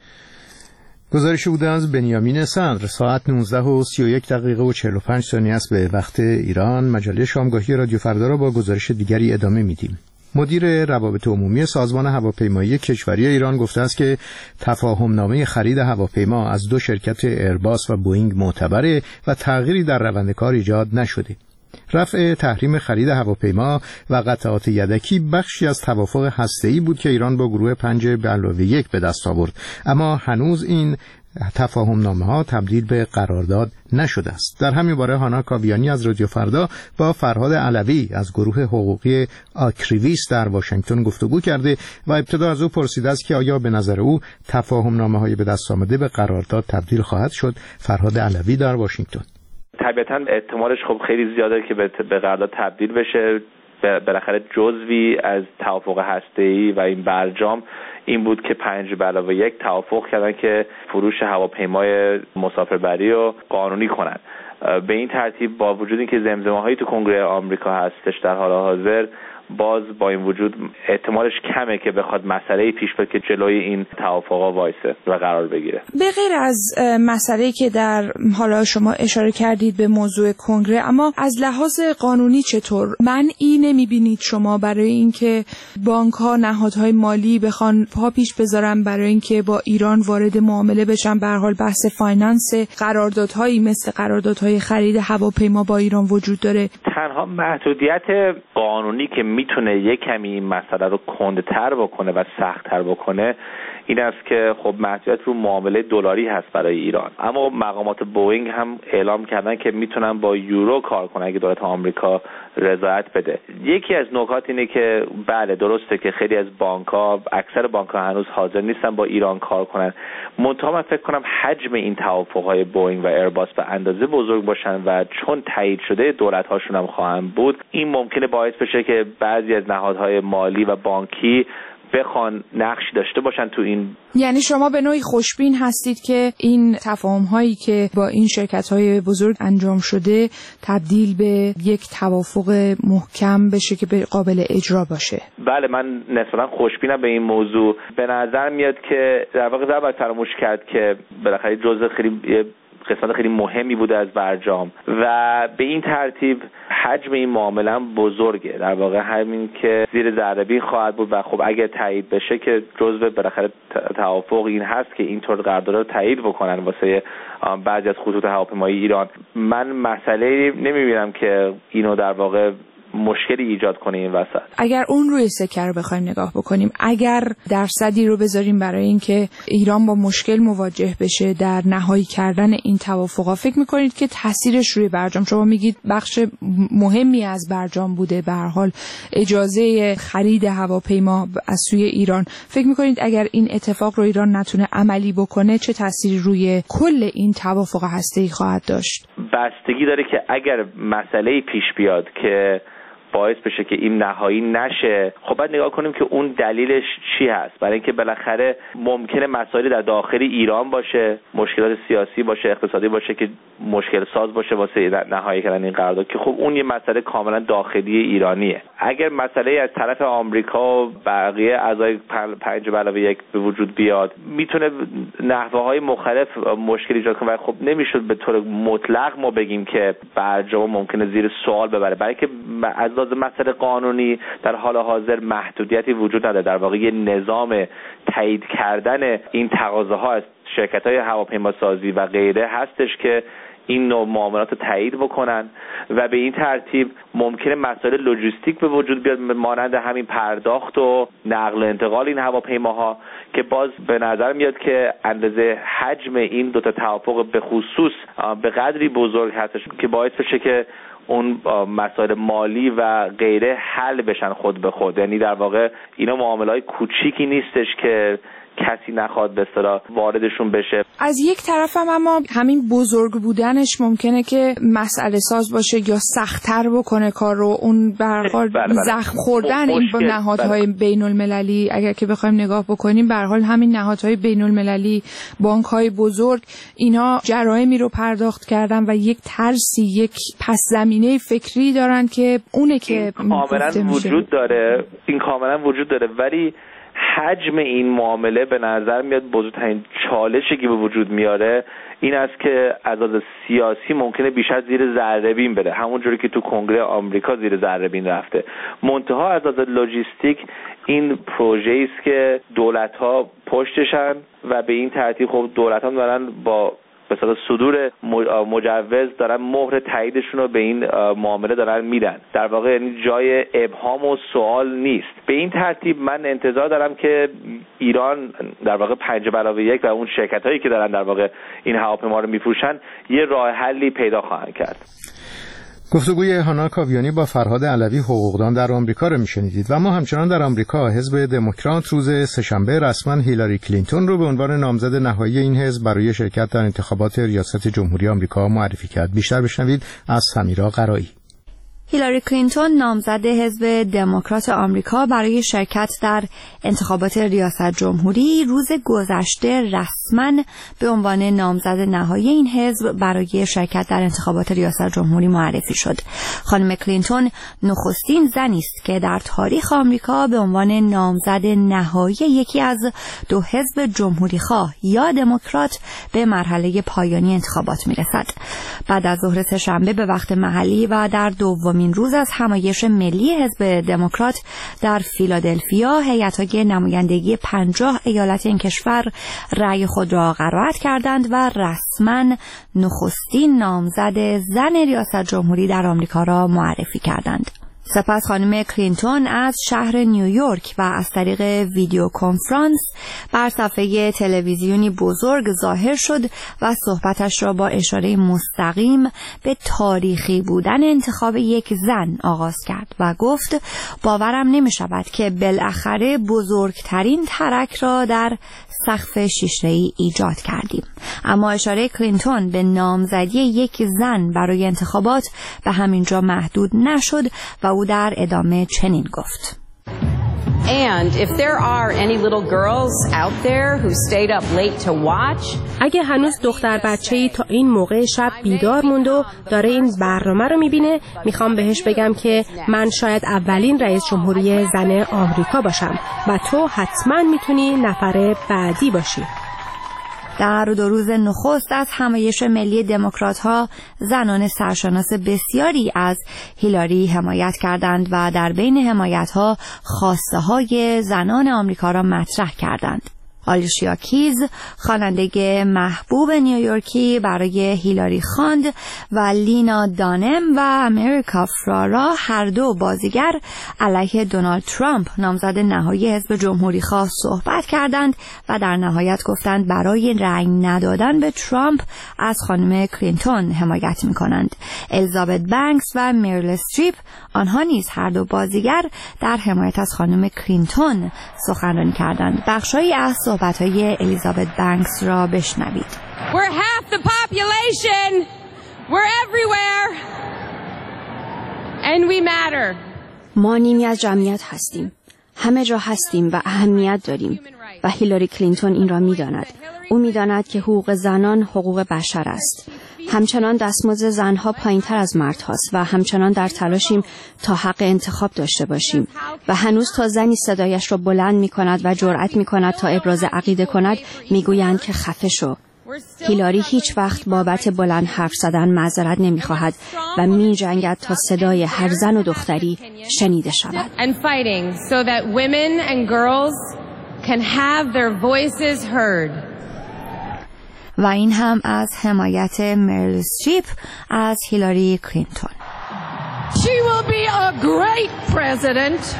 Speaker 1: گزارشی بوده از بنیامین صدر. ساعت نوزده و سی و یک دقیقه و چهل و پنج ثانیه است به وقت ایران. مجله شامگاهی رادیو فردا را با گزارش دیگری ادامه میدیم. مدیر روابط عمومی سازمان هواپیمایی کشوری ایران گفته است که تفاهمنامه خرید هواپیما از دو شرکت ایرباس و بوئینگ معتبره و تغییری در روند کار ایجاد نشده. رفع تحریم خرید هواپیما و قطعات یدکی بخشی از توافق هسته‌ای بود که ایران با گروه پنج به علاوه یک به دست آورد، اما هنوز این تفاهمنامه ها تبدیل به قرارداد نشده است. در همین باره هانا کاویانی از رادیو فردا با فرهاد علوی از گروه حقوقی آکریویس در واشنگتن گفتگو کرده و ابتدا از او پرسیده است که آیا به نظر او تفاهمنامه های به دست آمده به قرارداد تبدیل خواهد شد. فرهاد علوی در واشنگتن:
Speaker 2: طبیعتاً احتمالش خب خیلی زیاده که به قرارداد تبدیل بشه. بالاخره جزوی از توافق هسته‌ای و این برجام این بود که پنج به علاوه یک توافق کردن که فروش هواپیمای مسافربری رو قانونی کنن. به این ترتیب با وجود اینکه زمزمه‌هایی تو کنگره آمریکا هستش در حال حاضر، باز با این وجود احتمالش کمه که بخواد مسئله‌ای پیش بیاد که جلوی این توافقا وایسه و قرار بگیره.
Speaker 3: به غیر از مسئله‌ای که در حالا شما اشاره کردید به موضوع کنگره، اما از لحاظ قانونی چطور معنی نمی‌بینید شما برای اینکه بانک‌ها، نهادهای مالی بخوان پا پیش بذارن برای اینکه با ایران وارد معامله بشن؟ به هر حال بحث فایننس قراردادهایی مثل قراردادهای خرید هواپیما با ایران وجود داره.
Speaker 2: تنها محدودیت قانونی که میتونه یک کمی این مسئله رو کندتر بکنه و سخت‌تر بکنه این است که خب محدودیت رو معامله دلاری هست برای ایران، اما مقامات بوئینگ هم اعلام کردن که میتونن با یورو کار کنن اگه دولت آمریکا رضایت بده. یکی از نکات اینه که بله درسته که خیلی از بانک‌ها، اکثر بانک‌ها هنوز حاضر نیستن با ایران کار کنن، منتها من فکر کنم حجم این توافق‌های بوئینگ و ایرباس به اندازه بزرگ باشن و چون تایید شده دولت‌هاشون هم خواهند بود، این ممکنه باعث بشه که بعضی از نهادهای مالی و بانکی بخوان نقشی داشته باشن تو این.
Speaker 3: یعنی شما به نوعی خوشبین هستید که این تفاهم هایی که با این شرکت های بزرگ انجام شده تبدیل به یک توافق محکم بشه که به قابل اجرا باشه؟
Speaker 2: بله، من نسبتا خوشبینم به این موضوع. به نظر میاد که در واقع نباید فراموش کرد که بالاخره جزء خیلی قسمت خیلی مهمی بوده از برجام و به این ترتیب حجم این معامله هم بزرگه. در واقع همین که زیر ذره‌بین خواهد بود و خب اگه تایید بشه که جزء بالاخره توافق این هست که اینطور قرارداد رو تایید بکنن واسه بعضی از خطوط هواپیمایی ایران. من مسئله نمیبینم که اینو در واقع مشکلی ایجاد کنه این وسط.
Speaker 3: اگر اون روی سکه رو بخوایم نگاه بکنیم، اگر درصدی رو بذاریم برای اینکه ایران با مشکل مواجه بشه در نهایی کردن این توافقا، فکر میکنید که تاثیرش روی برجام، شما میگید بخش مهمی از برجام بوده به هر حال اجازه خرید هواپیما از سوی ایران، فکر میکنید اگر این اتفاق رو ایران نتونه عملی بکنه چه تأثیری روی کل این توافق هسته‌ای خواهد داشت؟
Speaker 2: بستگی داره که اگر مسئله پیش بیاد که باعث بشه که این نهایی نشه، خب باید نگاه کنیم که اون دلیلش چی هست. برای اینکه بالاخره ممکنه مسائلی در داخل ایران باشه، مشکلات سیاسی باشه، اقتصادی باشه که مشکل ساز باشه واسه نهایی کردن این قرارداد، که خب اون یه مسئله کاملا داخلی ایرانیه. اگر مسئله از طرف آمریکا و بقیه اعضای پنج به علاوه یک به وجود بیاد، میتونه نحوه‌های مختلف مشکل ایجاد کنه. خب نمیشد به طور مطلق ما بگیم که برجام ممکنه زیر سوال ببره، برای که از مسئله قانونی در حال حاضر محدودیتی وجود نداره. در واقع یه نظام تایید کردن این تقاضاها از شرکت‌های هواپیماسازی و غیره هستش که این نوع معاملات رو تایید بکنن و به این ترتیب ممکنه مسائل لوجستیک به وجود بیاد، مانند همین پرداخت و نقل و انتقال این هواپیماها، که باز به نظر میاد که اندازه حجم این دو تا توافق به خصوص به قدری بزرگ هستش که باعث بشه که اون مسائل مالی و غیره حل بشن خود به خود. یعنی در واقع اینا معامله‌های کوچیکی نیستش که کسی نخواد به اصطلاح واردشون بشه.
Speaker 3: از یک طرف هم اما همین بزرگ بودنش ممکنه که مسئله ساز باشه یا سخت‌تر بکنه کار رو. اون به هر حال زخم خوردن این با نهادهای بین المللی، اگر که بخوایم نگاه بکنیم، به هر حال همین نهادهای بین المللی، بانک‌های بزرگ، اینا جرایمی رو پرداخت کردن و یک ترسی، یک پس زمینه فکری دارن که اونه که
Speaker 2: کاملا وجود داره. این کاملا وجود داره، ولی حجم این معامله به نظر میاد بزرگترین چالشی که به وجود میاره این است که از لحاظ سیاسی ممکنه بیش از زیر ذره‌بین بره، همونجوری که تو کنگره آمریکا زیر ذره‌بین رفته. منتها از لحاظ لوجستیک این پروژه‌ای است که دولت‌ها پشتشن و به این ترتیب خب دولت‌ها دارن با به صورت صدور مجوز دارن مهر تاییدشون رو به این معامله دارن میدن. در واقع یعنی جای ابهام و سوال نیست. به این ترتیب من انتظار دارم که ایران در واقع پنج به علاوه یک و اون شرکت هایی که دارن در واقع این هواپیما رو میفروشن یه راه حلی پیدا خواهند کرد.
Speaker 1: گفتگوی هانا کاویانی با فرهاد علوی، حقوقدان در آمریکا رو میشنیدید. و ما همچنان در آمریکا حزب دموکرات روز سه‌شنبه رسما هیلاری کلینتون رو به عنوان نامزد نهایی این حزب برای شرکت در انتخابات ریاست جمهوری آمریکا معرفی کرد. بیشتر بشنوید از سمیرا قرایی.
Speaker 15: هیلاری کلینتون نامزد حزب دموکرات آمریکا برای شرکت در انتخابات ریاست جمهوری روز گذشته رسما به عنوان نامزد نهایی این حزب برای شرکت در انتخابات ریاست جمهوری معرفی شد. خانم کلینتون نخستین زنی است که در تاریخ آمریکا به عنوان نامزد نهایی یکی از دو حزب جمهوری خواه یا دموکرات به مرحله پایانی انتخابات میرسد. بعد از ظهر سه‌شنبه به وقت محلی و در دومین این روز از همایش ملی حزب دموکرات در فیلادلفیا، هیئت‌های نمایندگی پنجاه ایالت این کشور رأی خود را قرائت کردند و رسما نخستین نامزد زن ریاست جمهوری در آمریکا را معرفی کردند. سپس خانم کلینتون از شهر نیویورک و از طریق ویدیو کنفرانس بر صفحه تلویزیونی بزرگ ظاهر شد و صحبتش را با اشاره مستقیم به تاریخی بودن انتخاب یک زن آغاز کرد و گفت باورم نمی شود که بالاخره بزرگترین ترک را در سقف شیشه‌ای ایجاد کردیم. اما اشاره کلینتون به نامزدی یک زن برای انتخابات به همینجا محدود نشد و او در ادامه چنین گفت:
Speaker 7: And if there are any little girls out there who stayed up late to watch,
Speaker 8: اگه هنوز دختر بچه‌ای تا این موقع شب بیدار موند و داره این برنامه رو میبینه، میخوام بهش بگم که من شاید اولین رئیس جمهوری زن آمریکا باشم و تو حتما میتونی نفر بعدی باشی.
Speaker 15: در دو روز نخست از همایش ملی دموکرات‌ها زنان سرشناس بسیاری از هیلاری حمایت کردند و در بین حمایت‌ها خواسته‌های زنان آمریکا را مطرح کردند. آلیشیا کیز خواننده محبوب نیویورکی برای هیلاری خواند و لینا دانم و امریکا فرارا هر دو بازیگر علیه دونالد ترامپ نامزد نهایی حزب جمهوری خواه صحبت کردند و در نهایت گفتند برای رأی ندادن به ترامپ از خانم کلینتون حمایت می‌کنند. الیزابت بانکس و میریل استریپ آنها نیز هر دو بازیگر در حمایت از خانم کلینتون سخنرانی کردند. بخشی از صحبت‌های الیزابت بانکس را بشنوید.
Speaker 23: We're half the population. We're everywhere. And we matter.
Speaker 24: ما نیمی از جمعیت هستیم. همه جا هستیم و اهمیت داریم و هیلاری کلینتون این را می‌داند. او می‌داند که حقوق زنان حقوق بشر است. همچنان دستمزد زنها پایین‌تر از مردهاست و همچنان در تلاشیم تا حق انتخاب داشته باشیم و هنوز تا زنی صدایش را بلند می‌کند و جرأت می‌کند تا ابراز عقیده کند می‌گویند که خفه شو. هیلاری هیچ وقت بابت بلند حرف زدن معذرت نمی‌خواهد و می‌جنگد تا صدای هر زن و دختری شنیده شود.
Speaker 23: And fighting so that women and girls can have their voices heard.
Speaker 15: و این هم از حمایت میریل استریپ از هیلاری کلینتون.
Speaker 23: She will be a great president.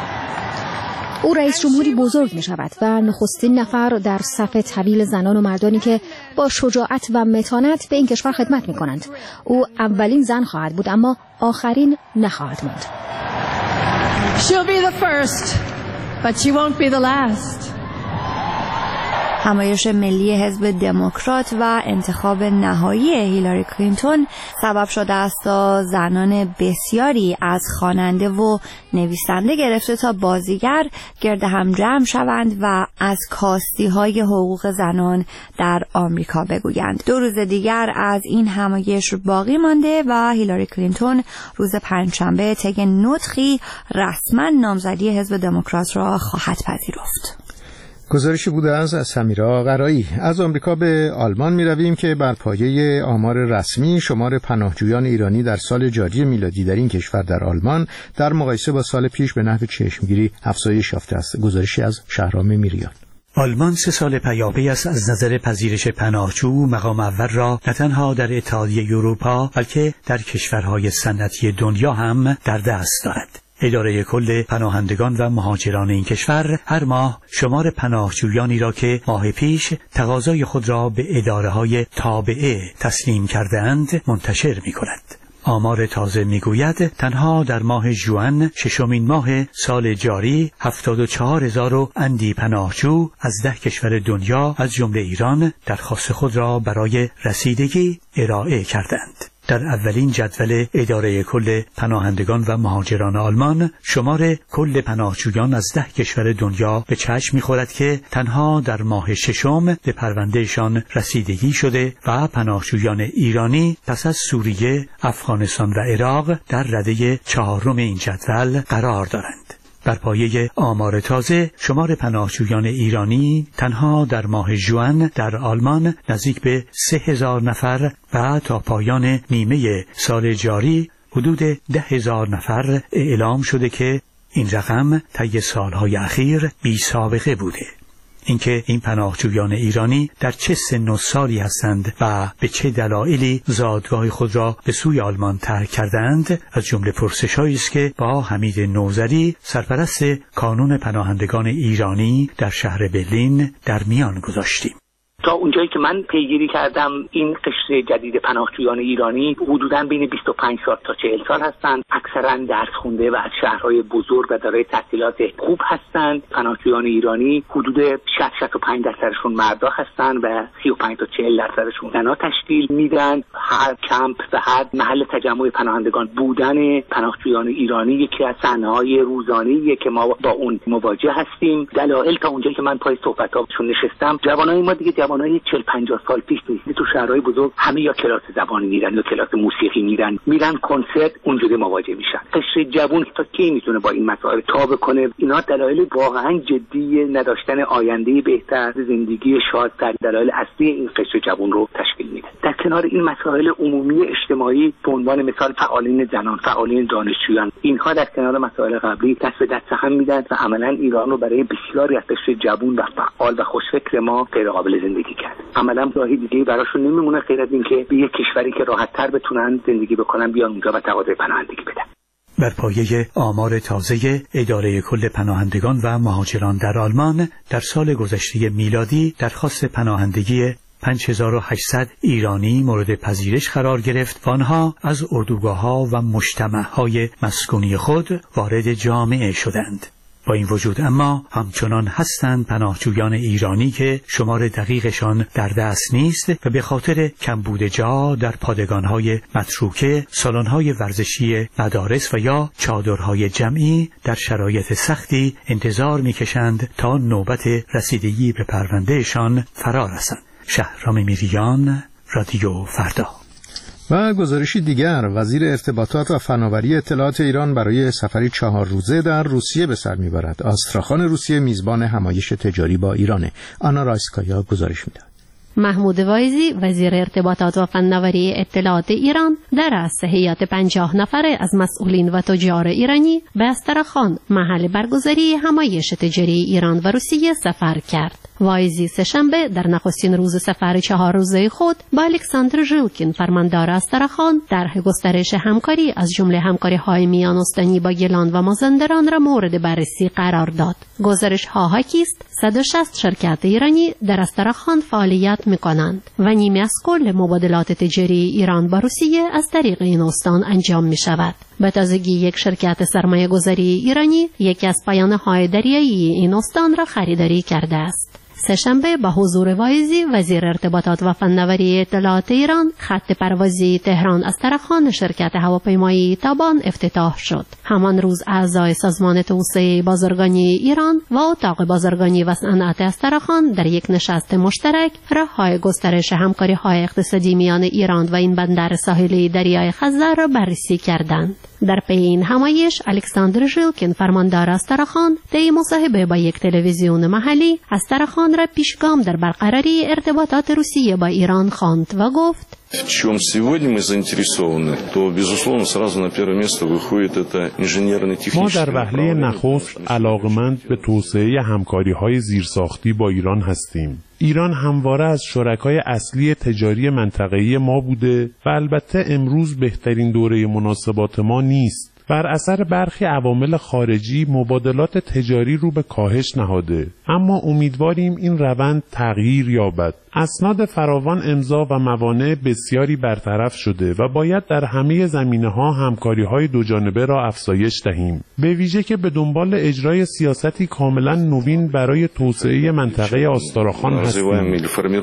Speaker 25: او رئیس جمهوری بزرگ می شود و نخستین نفر در صف طویل زنان و مردانی که با شجاعت و متانت به این کشور خدمت می کنند. او اولین زن خواهد بود اما آخرین نخواهد ماند.
Speaker 23: She'll be the first, but she won't be the last.
Speaker 15: همایش ملی حزب دموکرات و انتخاب نهایی هیلاری کلینتون سبب شده است تا زنان بسیاری از خواننده و نویسنده گرفته تا بازیگر گرد هم جمع شوند و از کاستی‌های حقوق زنان در آمریکا بگویند. دو روز دیگر از این همایش باقی مانده و هیلاری کلینتون روز پنجشنبه طی نطقی رسما نامزدی حزب دموکرات را خواهد پذیرفت.
Speaker 1: گزارشی بوده از سمیرا قرایی. از آمریکا به آلمان می رویم که بر پایه آمار رسمی شمار پناهجویان ایرانی در سال جاری میلادی در این کشور در آلمان در مقایسه با سال پیش به نحو چشمگیری افزایش یافته است. گزارشی از شهرام میریان.
Speaker 26: آلمان سه سال پیاپی است از نظر پذیرش پناهجو مقام اول را نه تنها در اتحادیه اروپا بلکه در کشورهای صنعتی دنیا هم در دست دارد. اداره کل پناهندگان و مهاجران این کشور هر ماه شمار پناهجویانی را که ماه پیش تقاضای خود را به اداره‌های تابعه تسلیم کرده‌اند منتشر می‌کند. آمار تازه میگوید تنها در ماه ژوئن ششمین ماه سال جاری هفتاد و چهار هزار و اندی پناهجو از ده کشور دنیا از جمله ایران درخواست خود را برای رسیدگی ارائه کردند. در اولین جدول اداره کل پناهندگان و مهاجران آلمان شمار کل پناهجویان از ده کشور دنیا به چشم می‌خورد که تنها در ماه ششم به پروندهشان رسیدگی شده و پناهجویان ایرانی پس از سوریه، افغانستان و عراق در رده چهارم این جدول قرار دارند. بر پایه آمار تازه شمار پناهجویان ایرانی تنها در ماه ژوئن در آلمان نزدیک به سه هزار نفر و تا پایان نیمه سال جاری حدود ده هزار نفر اعلام شده که این رقم طی سالهای اخیر بی سابقه بوده. اینکه این پناهجویان ایرانی در چه سن و سالی هستند و به چه دلایلی زادگاه خود را به سوی آلمان ترک کردند از جمله پرسش‌هایی است که با حمید نوذری سرپرست کانون پناهندگان ایرانی در شهر برلین در میان گذاشتیم.
Speaker 5: تا اونجایی که من پیگیری کردم این قشر جدید پناهجویان ایرانی حدوداً بین بیست و پنج سال تا چهل سال هستند. اکثرا درس خونده و از شهرهای بزرگ و دارای تحصیلات خوب هستند. پناهجویان ایرانی حدود شصت تا شصت و پنج درصدشون مردا هستند و سی و پنج تا چهل درصدشون زنا تشکیل میدن. هر کمپ و هر محل تجمع پناهندگان بودن پناهجویان ایرانی یکی از صحنه‌های روزانه‌ایه که ما با اون مواجه هستیم. دلایل تا اونجایی که من پای صحبت‌هاشون نشستم، جوانای ما دیگه جوانای چهل پنجاه سال پیش نیست. تو شهرهای بزرگ همه یا کلاس زبان میرن یا کلاس موسیقی میرن، میرن کنسرت، اونجوری مواجه میشن. قشر جوان تا کی میتونه با این مسائل تاب کنه؟ اینا دلایل واقعا جدی نداشتن آینده بهتر، زندگی شادتر، دلایل اصلی این قشر جوان رو تشکیل میده. در کنار این مسائل عمومی اجتماعی به عنوان مثال فعالین زنان، فعالین دانشجویان، اینها در کنار مسائل قبلی دست به دست هم میدن و عملا ایران رو برای بسیاری از قشر جوان و فعال و خوشفکر ما غیر قابل زندگی کرد. عملا راهی دیگه براشون نمیمونه غیر از اینکه به یک کشوری که راحت‌تر بتونن زندگی بکنن بیان اونجا و تقاضای پناهندگی بدن.
Speaker 26: بر پایه آمار تازه اداره کل پناهندگان و مهاجران در آلمان در سال گذشته میلادی درخواست پناهندگی پنج هزار و هشتصد ایرانی مورد پذیرش قرار گرفت و آنها از اردوگاه‌ها و مجتمع‌های مسکونی خود وارد جامعه شدند. با این وجود اما همچنان هستند پناهجویان ایرانی که شمار دقیقشان در دست نیست و به خاطر کمبود جا در پادگان‌های متروکه، سالن‌های ورزشی مدارس و یا چادرهای جمعی در شرایط سختی انتظار می‌کشند تا نوبت رسیدگی به پروندهشان فرا رسد. شهرام میریان، رادیو فردا.
Speaker 1: و گزارشی دیگر، وزیر ارتباطات و فناوری اطلاعات ایران برای سفری چهار روزه در روسیه به سر میبرد. آستراخان روسیه میزبان همایش تجاری با ایرانه. آنا رایسکایا گزارش میداد.
Speaker 4: محمود وایزی وزیر ارتباطات و فناوری اطلاعات ایران در رأس هیئت پنجاه نفره از مسئولین و تجار ایرانی به استراخان محل برگزاری همایش تجاری ایران و روسیه سفر کرد. وایزی سه‌شنبه در نخستین روز سفر چهار روزه خود با الکساندر ژیلکین فرماندار استراخان طرح گسترش همکاری از جمله همکاری‌های میان استانی با گیلان و مازندران را مورد بررسی قرار داد. گزارش‌ها حاکی است صد و شصت شرکت ایرانی در استراخان فعالیت می‌کنند و نیمی از کل مبادلات تجاری ایران با روسیه از طریق این استان انجام می‌شود. به تازگی یک شرکت سرمایه‌گذاری ایرانی یکی از پایانه‌های دریایی این استان را خریداری کرده است. سه‌شنبه با حضور وایزی وزیر ارتباطات و فناوری اطلاعات ایران خط پروازی تهران استراخان شرکت هواپیمایی تابان افتتاح شد. همان روز اعضای سازمان توسعه بازرگانی ایران و اتاق بازرگانی و صنعت استراخان در یک نشست مشترک راه‌های گسترش همکاری‌های اقتصادی میان ایران و این بندر ساحلی دریای خزر را بررسی کردند. در پی این همایش الکساندر ژیلکین فرماندار استراخان طی مصاحبه با یک تلویزیون محلی استراخان را پیشگام در برقراری ارتباطات روسیه با ایران خواند و گفت:
Speaker 6: В чем сегодня мы заинтересованы, то, безусловно, сразу на первое место выходит это инженерно-техническое.
Speaker 9: ما در وهله نخست علاقمند به توسعه همکاری‌های زیرساختی با ایران هستیم. ایران همواره از شرکای اصلی تجاری منطقه‌ای ما بوده و البته امروز بهترین دوره مناسبات ما نیست. بر اثر برخی عوامل خارجی مبادلات تجاری رو به کاهش نهاده، اما امیدواریم این روند تغییر یابد. اسناد فراوان امضا و موانع بسیاری برطرف شده و باید در همه زمینه‌ها همکاری‌های دوجانبه را افزایش دهیم، به ویژه که به دنبال اجرای سیاستی کاملا نوین برای توسعه منطقه آستراخان هستیم.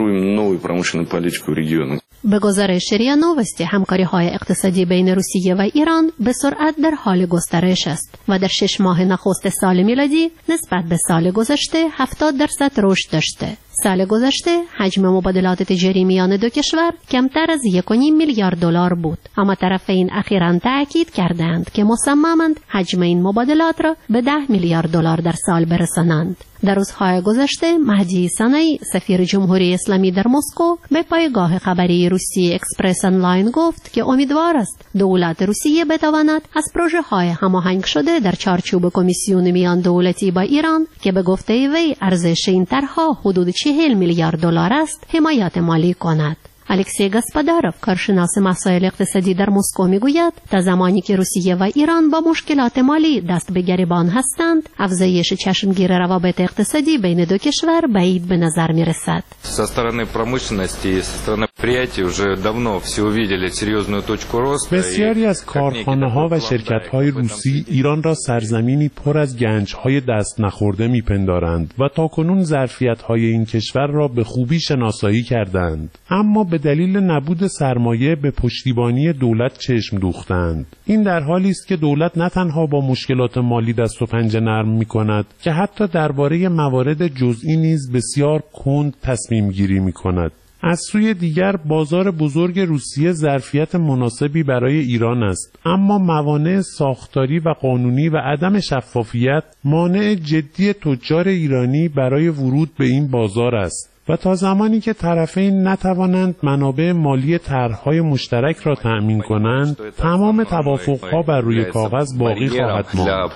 Speaker 4: به گزارش ریا نووستی همکاری‌های اقتصادی بین روسیه و ایران به سرعت در حال گسترش است و در شش ماه نخست سال میلادی نسبت به سال گذشته هفتاد درصد رشد داشته. سال گذشته حجم مبادلات تجاری میان دو کشور کمتر از یک و نیم میلیارد دلار بود، اما طرفین اخیراً تأکید کردند که مصممند حجم این مبادلات را به ده میلیارد دلار در سال برسانند. در روزهای گذشته مهدی سنایی سفیر جمهوری اسلامی در مسکو به پایگاه خبری روسی اکسپرس آنلاین گفت که امیدوار است دولت روسیه بتواند از پروژه های هماهنگ شده در چارچوب کمیسیون میان دولتی با ایران که به گفته وی ارزش این طرحها حدود چهل میلیارد دلار است حمایت مالی کند. الکسی گاسپاداروف کارشناس مسائل اقتصادی در مسکو میگوید تا زمانی که روسیه و ایران با مشکلات مالی دست به گریبان هستند، افزایش چشمگیر روابط اقتصادی بین دو کشور بعید به نظر میرسد.
Speaker 11: Со стороны промышленности и со стороны предприятий уже давно все увидели серьезную точку роста.
Speaker 9: بسیاری از کارخانه‌ها و شرکت‌های روسی ایران را سرزمینی پر از گنج‌های دست نخورده می‌پندارند و تاکنون ظرفیت‌های این کشور را به خوبی شناسایی کردند، اما به دلیل نبود سرمایه به پشتیبانی دولت چشم دوختند. این در حالی است که دولت نه تنها با مشکلات مالی دست و پنجه نرم می‌کند که حتی درباره موارد جزئی نیز بسیار کند تصمیم گیری می‌کند. از سوی دیگر بازار بزرگ روسیه ظرفیت مناسبی برای ایران است، اما موانع ساختاری و قانونی و عدم شفافیت مانع جدی تجار ایرانی برای ورود به این بازار است و تا زمانی که طرفین نتوانند منابع مالی طرح‌های مشترک را تأمین کنند، تمام توافق‌ها بر روی کاغذ باقی خواهد ماند.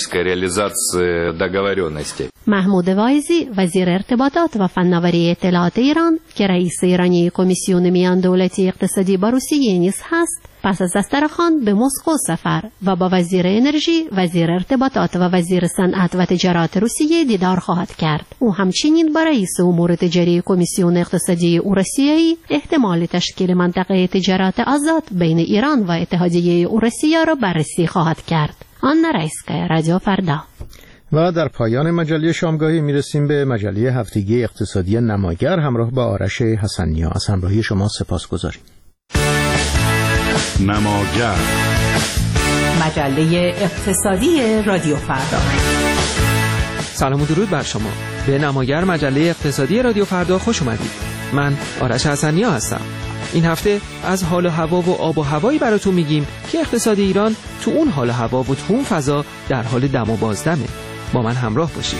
Speaker 4: محمود وایزی، وزیر ارتباطات و فناوری اطلاعات ایران که رئیس ایرانی کمیسیون میان دولتی اقتصادی با روسیه نیز هست، پس از استرخان به مسکو سفر و با وزیر انرژی، وزیر ارتباطات و وزیر صنعت و تجارت روسیه دیدار خواهد کرد. او همچنین با رئیس امور تجاری کمیسیون اقتصادی اوراسیایی احتمال تشکیل منطقه تجارت آزاد بین ایران و اتحادیه اوراسیا را بررسی خواهد کرد. آنا رایسکایا، رادیو فردا.
Speaker 1: و در پایان مجله شامگاهی میرسیم به مجله هفتگی اقتصادی نماگر همراه با آرش حسنیا. از همراهی شما سپاسگزاریم.
Speaker 12: نماگر، مجله اقتصادی رادیو فردا.
Speaker 13: سلام و درود بر شما. به نماگر، مجله اقتصادی رادیو فردا خوش اومدید. من آرش حسنیا هستم. این هفته از حال و هوا و آب و هوایی براتون میگیم که اقتصاد ایران تو اون حال و هوا و تو اون فضا در حال دم و بازدمه. با من همراه باشید.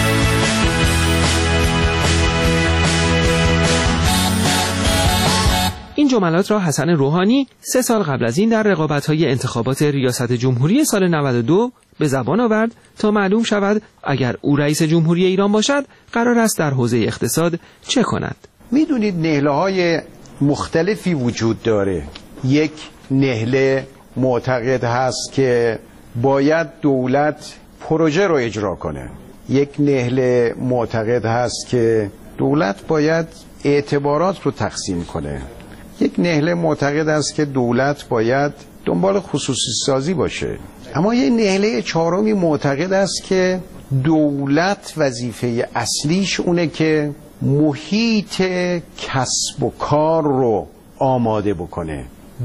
Speaker 13: این جملات را حسن روحانی سه سال قبل از این در رقابت‌های انتخابات ریاست جمهوری سال نود و دو به زبان آورد تا معلوم شود اگر او رئیس جمهوری ایران باشد قرار است در حوزه اقتصاد چه کند.
Speaker 14: میدونید نهله‌های مختلفی وجود داره. یک نهله معتقد هست که باید دولت پروژه رو اجرا کنه. یک نهله معتقد هست که دولت باید اعتبارات رو تقسیم کنه. یک نهله معتقد است که دولت باید دنبال خصوصی سازی باشه. اما یک نهله چهارمی معتقد است که دولت وظیفه اصلیش اونه که محیط کسب و کار رو آماده بکنه،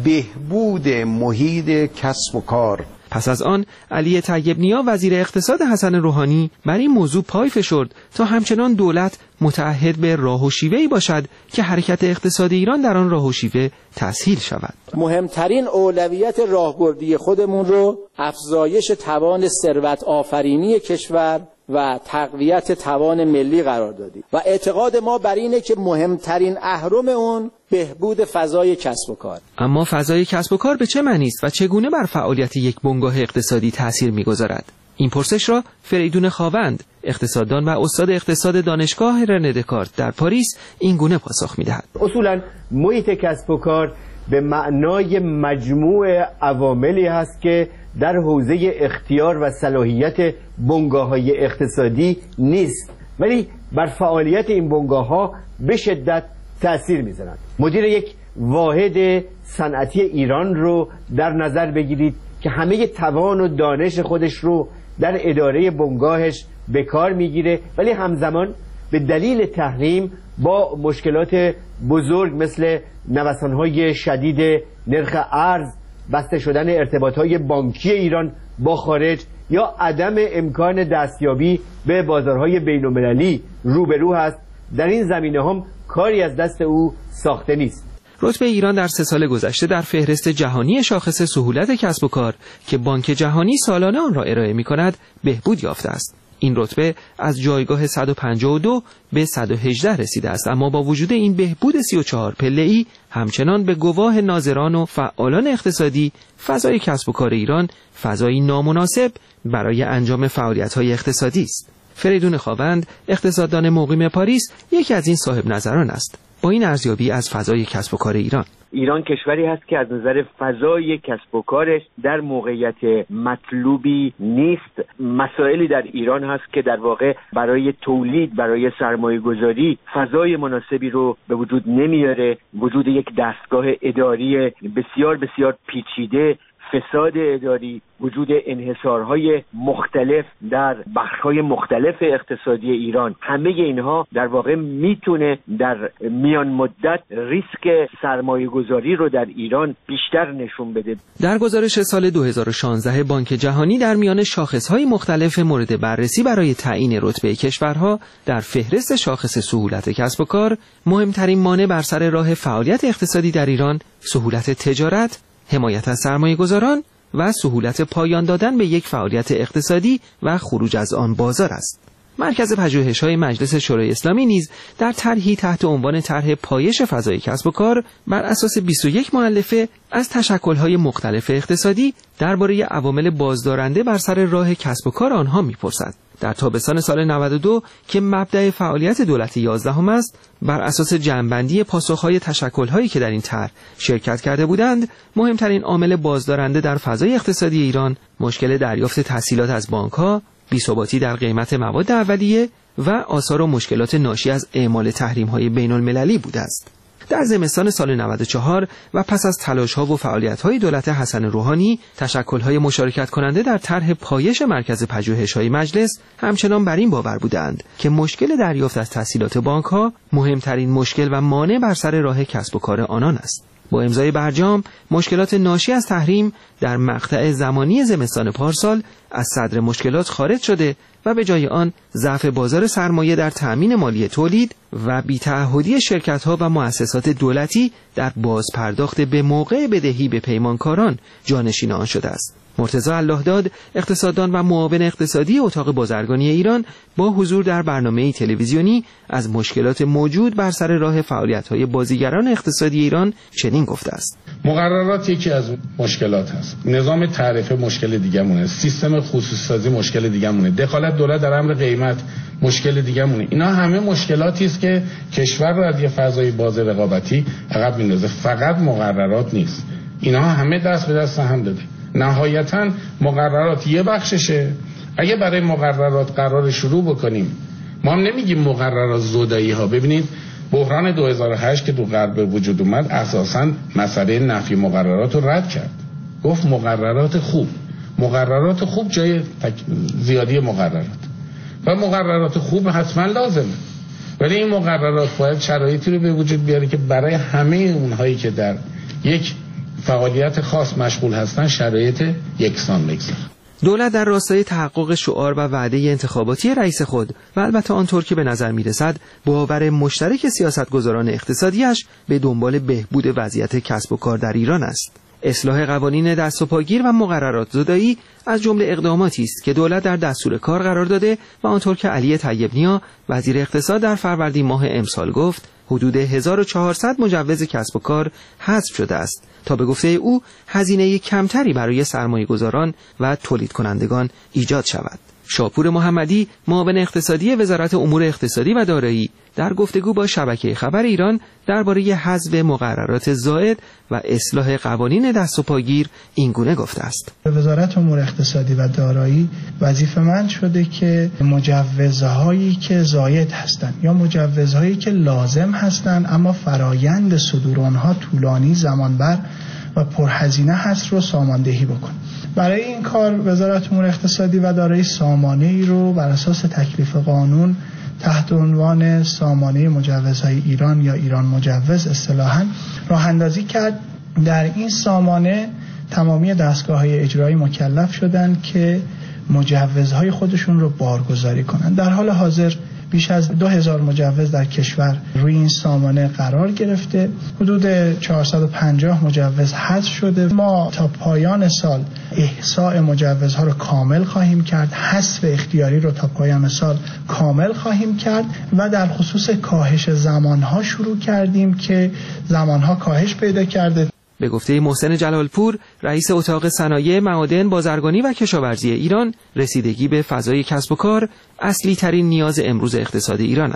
Speaker 14: بهبود محیط کسب و کار.
Speaker 13: پس از آن علی طیب نیا وزیر اقتصاد حسن روحانی بر این موضوع پای فشرد تا همچنان دولت متعهد به راه و شیوه‌ای باشد که حرکت اقتصاد ایران در آن راه و شیوه تسهیل شود.
Speaker 17: مهمترین اولویت راهبردی خودمون رو افزایش توان ثروت آفرینی کشور و تقویت توان ملی قرار دادیم و اعتقاد ما بر اینه که مهمترین اهرم اون بهبود فضای کسب و کار.
Speaker 13: اما فضای کسب و کار به چه معنی است و چگونه بر فعالیت یک بنگاه اقتصادی تأثیر می‌گذارد؟ این پرسش را فریدون خاوند، اقتصاددان و استاد اقتصاد دانشگاه رنه دکارت در پاریس این گونه پاسخ می‌دهد.
Speaker 18: اصولاً محیط کسب و کار به معنای مجموع عواملی هست که در حوزه اختیار و صلاحیت بنگاه‌های اقتصادی نیست، ولی بر فعالیت این بنگاه‌ها به شدت تأثیر می‌ذارند. مدیر یک واحد صنعتی ایران رو در نظر بگیرید که همه توان و دانش خودش رو در اداره بنگاهش به کار می‌گیره، ولی همزمان به دلیل تحریم با مشکلات بزرگ مثل نوسان‌های شدید نرخ ارز، بسته شدن ارتباطات بانکی ایران با خارج یا عدم امکان دستیابی به بازارهای بین‌المللی روبرو هست. در این زمینه هم کاری از دست او ساخته نیست.
Speaker 13: رتبه ایران در سه سال گذشته در فهرست جهانی شاخص سهولت کسب و کار که بانک جهانی سالانه آن را ارائه می‌کند بهبود یافته است. این رتبه از جایگاه صد و پنجاه و دو به صد و هجده رسیده است، اما با وجود این بهبود سی و چهار پله‌ای همچنان به گواه ناظران و فعالان اقتصادی فضای کسب و کار ایران فضایی نامناسب برای انجام فعالیت‌های اقتصادی است. فریدون خاوند، اقتصاددان مقیم پاریس، یکی از این صاحب نظران است. با این ارزیابی از فضای کسب و کار ایران.
Speaker 18: ایران کشوری هست که از نظر فضای کسب و کارش در موقعیت مطلوبی نیست. مسائلی در ایران هست که در واقع برای تولید، برای سرمایه گذاری فضای مناسبی رو به وجود نمیاره. وجود یک دستگاه اداری بسیار بسیار پیچیده، فساد اداری، وجود انحصارهای مختلف در بخش‌های مختلف اقتصادی ایران، همه اینها در واقع میتونه در میان مدت ریسک سرمایه گذاری رو در ایران بیشتر نشون بده.
Speaker 13: در گزارش سال دو هزار و شانزده بانک جهانی در میان شاخص‌های مختلف مورد بررسی برای تعیین رتبه کشورها در فهرست شاخص سهولت کسب و کار، مهمترین مانع بر سر راه فعالیت اقتصادی در ایران سهولت تجارت، حمایت از سرمایه گذاران و سهولت پایان دادن به یک فعالیت اقتصادی و خروج از آن بازار است. مرکز پژوهش‌های مجلس شورای اسلامی نیز در طرحی تحت عنوان طرح پایش فضای کسب و کار بر اساس بیست و یک مؤلفه از تشکل‌های مختلف اقتصادی درباره عوامل بازدارنده بر سر راه کسب و کار آنها می‌پرسد. در تابستان سال نود و دو که مبدأ فعالیت دولت یازدهم است، بر اساس جمع‌بندی پاسخ‌های تشکل‌هایی که در این طرح شرکت کرده بودند، مهمترین عامل بازدارنده در فضای اقتصادی ایران مشکل دریافت تسهیلات از بانک‌ها، بی‌ثباتی در قیمت مواد اولیه و آثار و مشکلات ناشی از اعمال تحریم‌های بین‌المللی بوده است. در زمستان سال نود و چهار و پس از تلاش‌ها و فعالیت‌های دولت حسن روحانی، تشکل‌های مشارکت کننده در طرح پایش مرکز پژوهش‌های مجلس همچنان بر این باور بودند که مشکل دریافت از تسهیلات بانک‌ها مهمترین مشکل و مانع بر سر راه کسب و کار آنان است. با امضای برجام، مشکلات ناشی از تحریم در مقطع زمانی زمستان پارسال از صدر مشکلات خارج شده و به جای آن ضعف بازار سرمایه در تأمین مالی تولید و بی‌تعهدی شرکت‌ها و مؤسسات دولتی در بازپرداخت به موقع بدهی به پیمانکاران جانشین آن شده است. مرتضی اللهداد، اقتصاددان و معاون اقتصادی اتاق بازرگانی ایران، با حضور در برنامه تلویزیونی از مشکلات موجود بر سر راه فعالیت‌های بازیگران اقتصادی ایران چنین گفته است:
Speaker 10: مقررات یکی از مشکلات است. نظام تعرفه مشکل دیگه‌مونه، سیستم خصوصی سازی مشکل دیگه‌مونه، دخالت دولت در امر قیمت مشکل دیگه‌مونه. اینا همه مشکلاتی است که کشور را از یه فضای باز رقابتی عقب میندازه. فقط مقررات نیست. اینا همه دست به دست هم داده. نهایتاً مقررات یه بخششه. اگه برای مقررات قرار شروع بکنیم، ما هم نمیگیم مقررات زودایی ها. ببینید بحران دو هزار و هشت که تو غرب به وجود اومد اساساً مسئله نفی مقررات رو رد کرد. گفت مقررات خوب. مقررات خوب جای زیادی مقررات و مقررات خوب حتما لازمه، ولی این مقررات باید شرایطی رو به وجود بیاره که برای همه اونهایی که در یک فعالیت خاص مشغول هستن شرایط یکسان بگذاره.
Speaker 13: دولت در راستای تحقق شعار و وعده انتخاباتی رئیس خود و البته آنطور که به نظر میرسد باور مشترک سیاستگزاران اقتصادیش به دنبال بهبود وضعیت کسب و کار در ایران است. اصلاح قوانین دست و پاگیر و مقررات زدایی از جمله اقداماتی است که دولت در دستور کار قرار داده و آنطور که علی طیب نیا وزیر اقتصاد در فروردین ماه امسال گفت، حدود هزار و چهارصد مجوز کسب و کار حذف شده است تا به گفته او هزینه کمتری برای سرمایه‌گذاران و تولید کنندگان ایجاد شود. شاپور محمدی، معاون اقتصادی وزارت امور اقتصادی و دارایی، در گفتگو با شبکه خبر ایران درباره حذف مقررات زائد و اصلاح قوانین دست و پاگیر اینگونه گفته است:
Speaker 16: وزارت امور اقتصادی و دارایی وظیفه‌مند شده که مجوزهایی که زائد هستند یا مجوزهایی که لازم هستند اما فرایند صدور آنها طولانی، زمانبر و پرهزینه هست رو ساماندهی بکنه. برای این کار وزارت امور اقتصادی و دارایی سامانه‌ای رو بر اساس تکلیف قانون تحت عنوان سامانه مجوزهای ایران یا ایران مجوز اصطلاحاً راه اندازی کرد. در این سامانه تمامی دستگاه‌های اجرایی مکلف شدند که مجوزهای خودشون رو بارگذاری کنند. در حال حاضر بیش از دو هزار مجوز در کشور روی این سامانه قرار گرفته. حدود چهارصد و پنجاه مجوز حذف شده. ما تا پایان سال احصاء مجوزها رو کامل خواهیم کرد، حذف اختیاری رو تا پایان سال کامل خواهیم کرد و در خصوص کاهش زمانها شروع کردیم که زمانها کاهش پیدا کرده.
Speaker 13: به گفته محسن جلالپور، رئیس اتاق صنایع، معادن، بازرگانی و کشاورزی ایران، رسیدگی به فضای کسب و کار اصلی ترین نیاز امروز اقتصاد ایران است.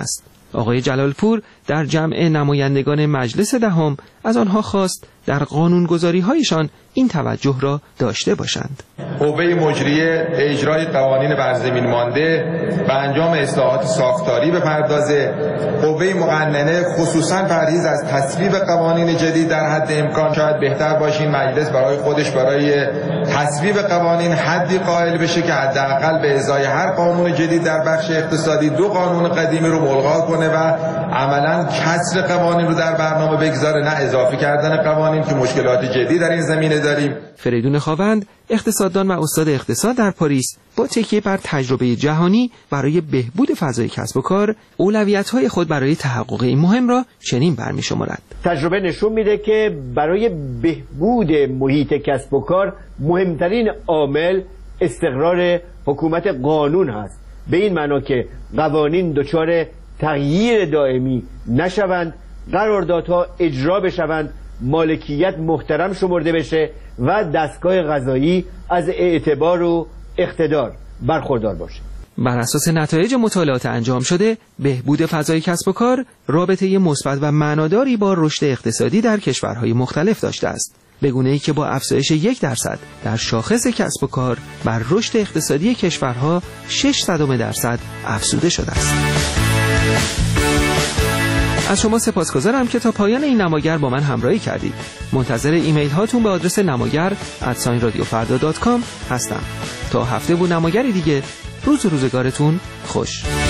Speaker 13: آقای جلالپور در جمع نمایندگان مجلس دهم از آنها خواست در قانونگذاری‌هایشان این توجه را داشته باشند.
Speaker 2: قوه مجریه اجرای قوانین بر زمین مانده به انجام اصلاحات ساختاری بپردازه. قوه مقننه خصوصاً پرهیز از تصویب قوانین جدید در حد امکان. شاید بهتر باشه این مجلس برای خودش برای تصویب قوانین حدی قائل بشه که حداقل به ازای هر قانون جدید در بخش اقتصادی دو قانون قدیمی رو ملغا کنه و عملاً کسر قوانین رو در برنامه بگذاره، نه اضافه کردن قوانین که مشکلات جدی در این زمینه داریم.
Speaker 13: فریدون خاوند، اقتصاددان و استاد اقتصاد در پاریس، با تکیه بر تجربه جهانی برای بهبود فضای کسب و کار، اولویت‌های خود برای تحقق این مهم را چنین برمی‌شمارد.
Speaker 18: تجربه نشون میده که برای بهبود محیط کسب و کار مهمترین عامل استقرار حکومت قانون هست. به این معنا که قوانین دچار تغییر دائمی نشوند، قراردادها اجرا بشوند، مالکیت محترم شمرده بشه و دستگاه قضایی از اعتبار و اقتدار برخوردار باشه.
Speaker 13: بر اساس نتایج مطالعات انجام شده، بهبود فضای کسب و کار رابطه مثبت و معناداری با رشد اقتصادی در کشورهای مختلف داشته است، به گونه‌ای که با افزایش یک درصد در شاخص کسب و کار بر رشد اقتصادی کشورها شش صدم درصد افزوده شده است. از شما سپاسگزارم که تا پایان این نماگر با من همراهی کردید. منتظر ایمیل هاتون به آدرس نماگر ات رادیو فردا دات کام هستم. تا هفته بود نماگری دیگه، روز و روزگارتون خوش.